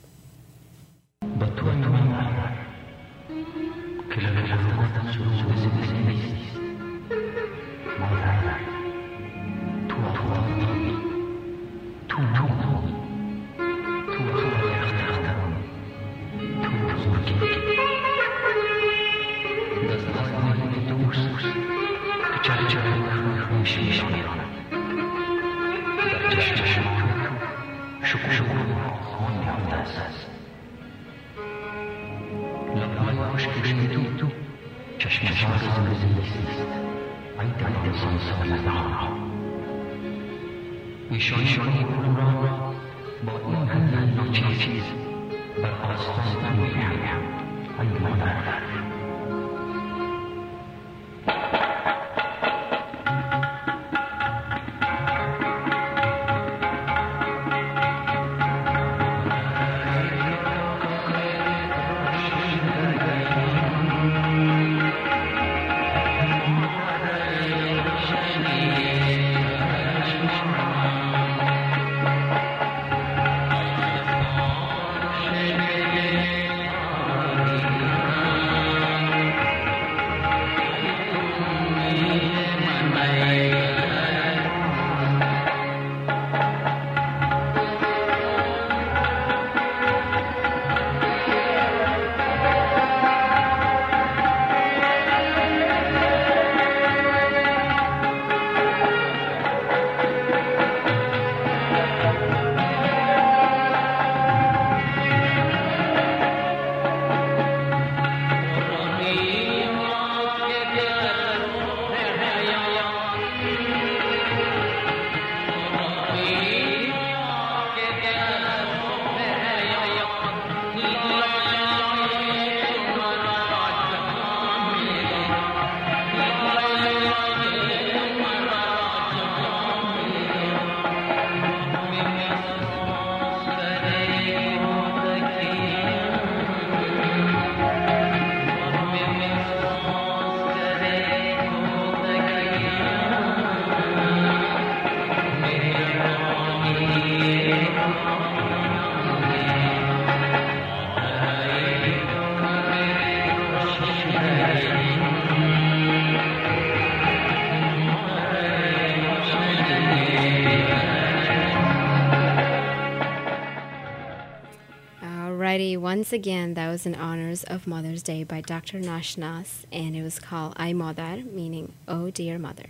Speaker 2: Once again, that was in honors of Mother's Day by Doctor Nashnaz, and it was called Ay Madar, meaning oh dear mother.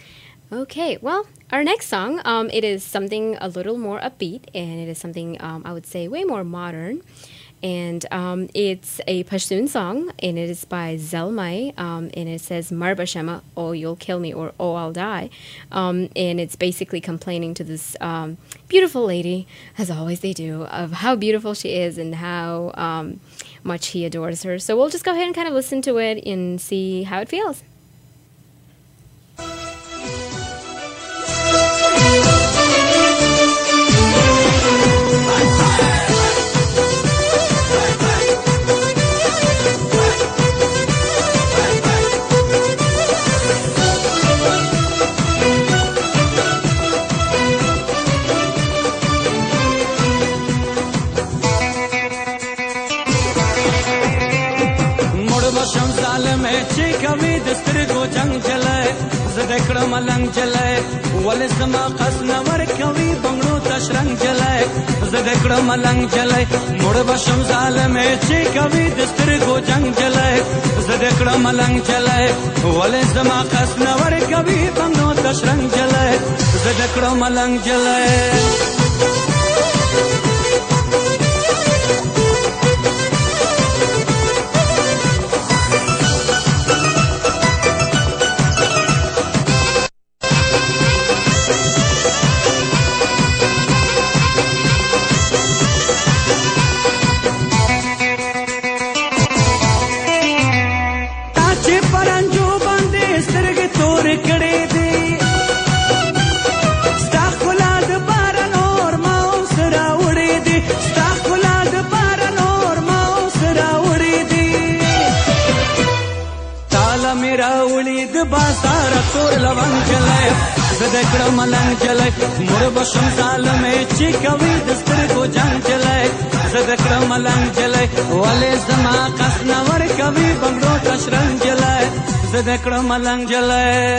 Speaker 2: Okay, well, our next song, um, it is something a little more upbeat, and it is something um, I would say way more modern. And um, it's a Pashtun song, and it is by Zelmai, um, and it says Mar Bashema, oh you'll kill me, or oh I'll die. Um, and it's basically complaining to this um, beautiful lady, as always they do, of how beautiful she is and how um, much he adores her. So we'll just go ahead and kind of listen to it and see how it feels.
Speaker 12: چې کوي د سترګو جنگ چلای زده کړه ملنګ چلای ولې زما قص نور کوي بنگړو تشرنګ چلای زده کړه ملنګ چلای مړ بشم ظالم چې کوي د سترګو جنگ چلای زده کړه ملنګ چلای ولې زما قص نور کوي بنگړو تشرنګ چلای زده کړه ملنګ چلای بازار تور لوان چلای زده کړه ملنګ چلای مړ بشم ظالم چې کوي د سترګو جنگ چلای زده کړه ملنګ چلای ولې زما قص نور کوي بنگړو تشرنګ چلای زده کړه ملنګ چلای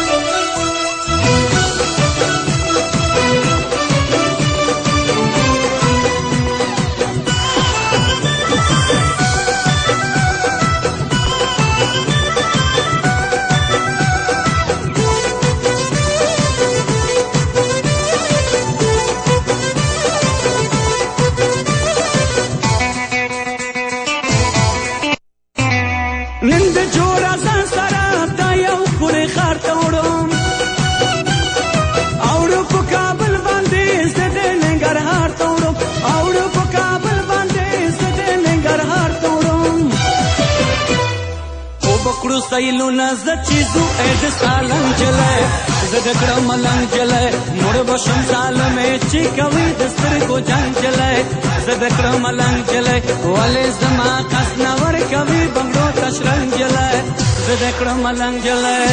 Speaker 12: سیلونه ز چیزو اې د سالنګ چلای زده کړه ملنګ چلای مړ بشم ظالم چې کوي د سترګو جنگ چلای زده کړه ملنګ چلای ولې زما قص نور کوي بنگړو تشرنګ چلای زده کړه ملنګ چلای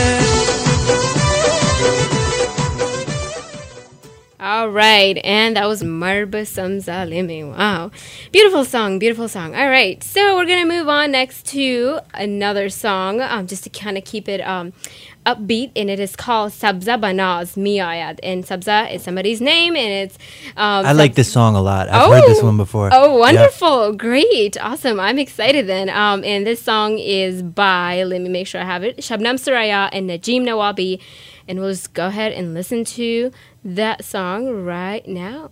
Speaker 2: All right, and that was Marba Samzalimi. Wow. Beautiful song, beautiful song. All right, so we're going to move on next to another song, um, just to kind of keep it um, upbeat, and it is called Sabza Banaz Miyayad. And Sabza is somebody's name, and it's... Um,
Speaker 1: I like this song a lot. I've
Speaker 2: oh,
Speaker 1: heard this one before.
Speaker 2: Oh, wonderful. Yeah. Great. Awesome. I'm excited then. Um, and this song is by, let me make sure I have it, Shabnam Suraya and Najeem Nawabi. And we'll just go ahead and listen to that song right now.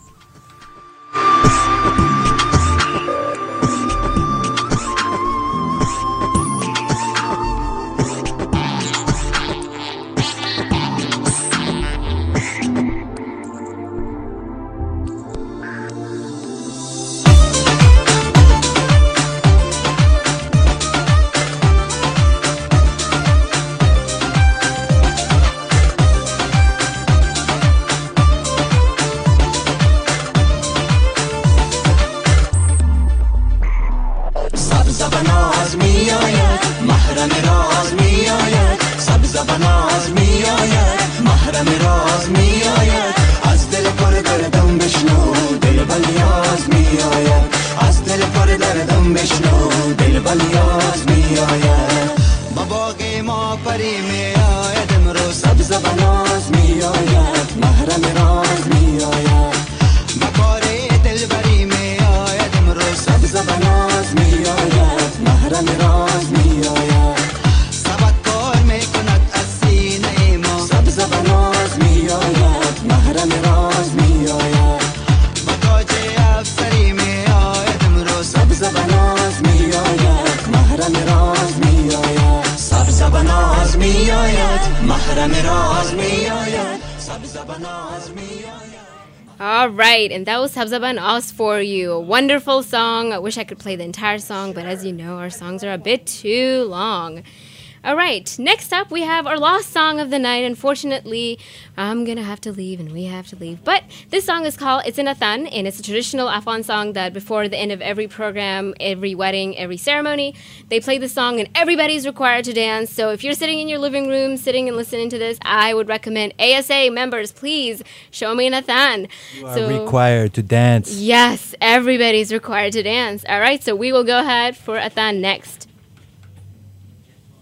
Speaker 2: All right, and that was Sabza Banaz for you. A wonderful song. I wish I could play the entire song, but as you know, our songs are a bit too long. All right, next up we have our last song of the night. Unfortunately, I'm going to have to leave and we have to leave. But this song is called It's an Athan, and it's a traditional Afghan song that before the end of every program, every wedding, every ceremony, they play the song and everybody's required to dance. So if you're sitting in your living room, sitting and listening to this, I would recommend A S A members, please show me an Athan.
Speaker 1: You are so, required to dance.
Speaker 2: Yes, everybody's required to dance. All right, so we will go ahead for Athan next.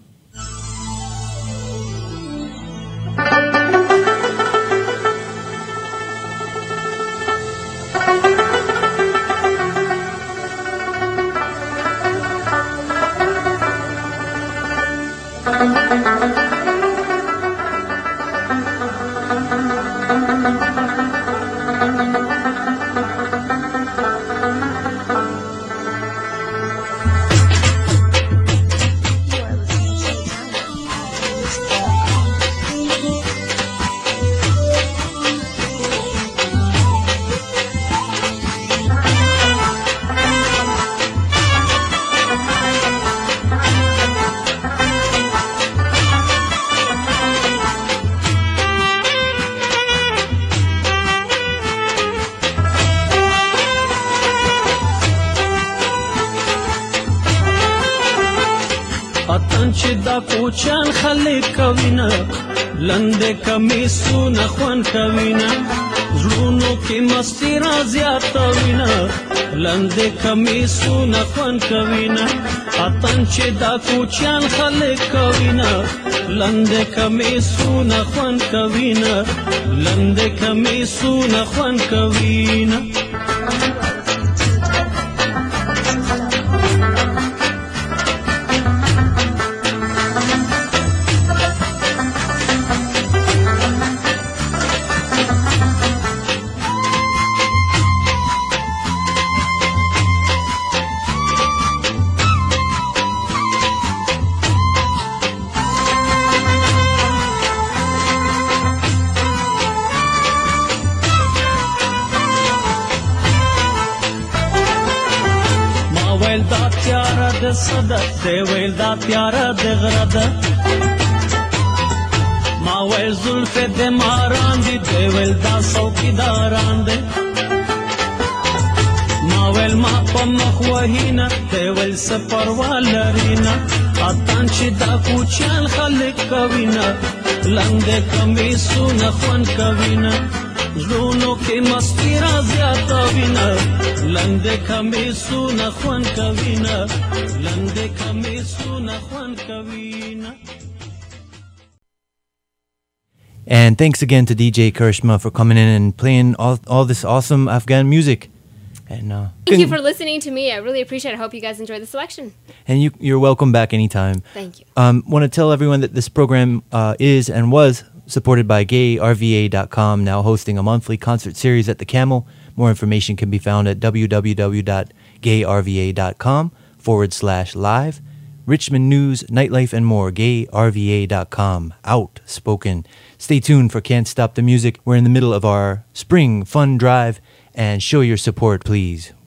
Speaker 12: اتن چې دا کوچان خلک کوینه لنده کمیسونه خوان کوینه زړونو کې مستی را زیاتوینه لنده کمیسونه خوان کوینه اتن چې دا کوچان خلک کوینه لنده کمیسونه خوان کوینه لنده کمیسونه خوان کوینه صدا دی ویل دا پیاره د غره ده ما ویل زلفې د ماران دي دی ویل دا څوکیداران دی ما ویل ما په مخ وهینه دی ویل څه پروا لرینه اتن چې دا کوچیان خلک کوینه لنډې کمیسونه خوند کوینه زړونو کې مستی را زیاتوینه لنډې کمیسونه خوند کوینه لنډې کمیسونه خوند کوینه.
Speaker 1: And thanks again to D J Karishma for coming in and playing all, all this awesome Afghan music. And uh,
Speaker 2: thank you for listening to me. I really appreciate it. I hope you guys enjoyed the selection.
Speaker 1: And you, you're welcome back anytime.
Speaker 2: Thank you.
Speaker 1: Um, want to tell everyone that this program uh, is and was supported by gay R V A dot com, now hosting a monthly concert series at the Camel. More information can be found at www.gayrva.com forward slash live. Richmond news, nightlife, and more. gay R V A dot com. Outspoken. Stay tuned for Can't Stop the Music. We're in the middle of our spring fun drive, and show your support, please.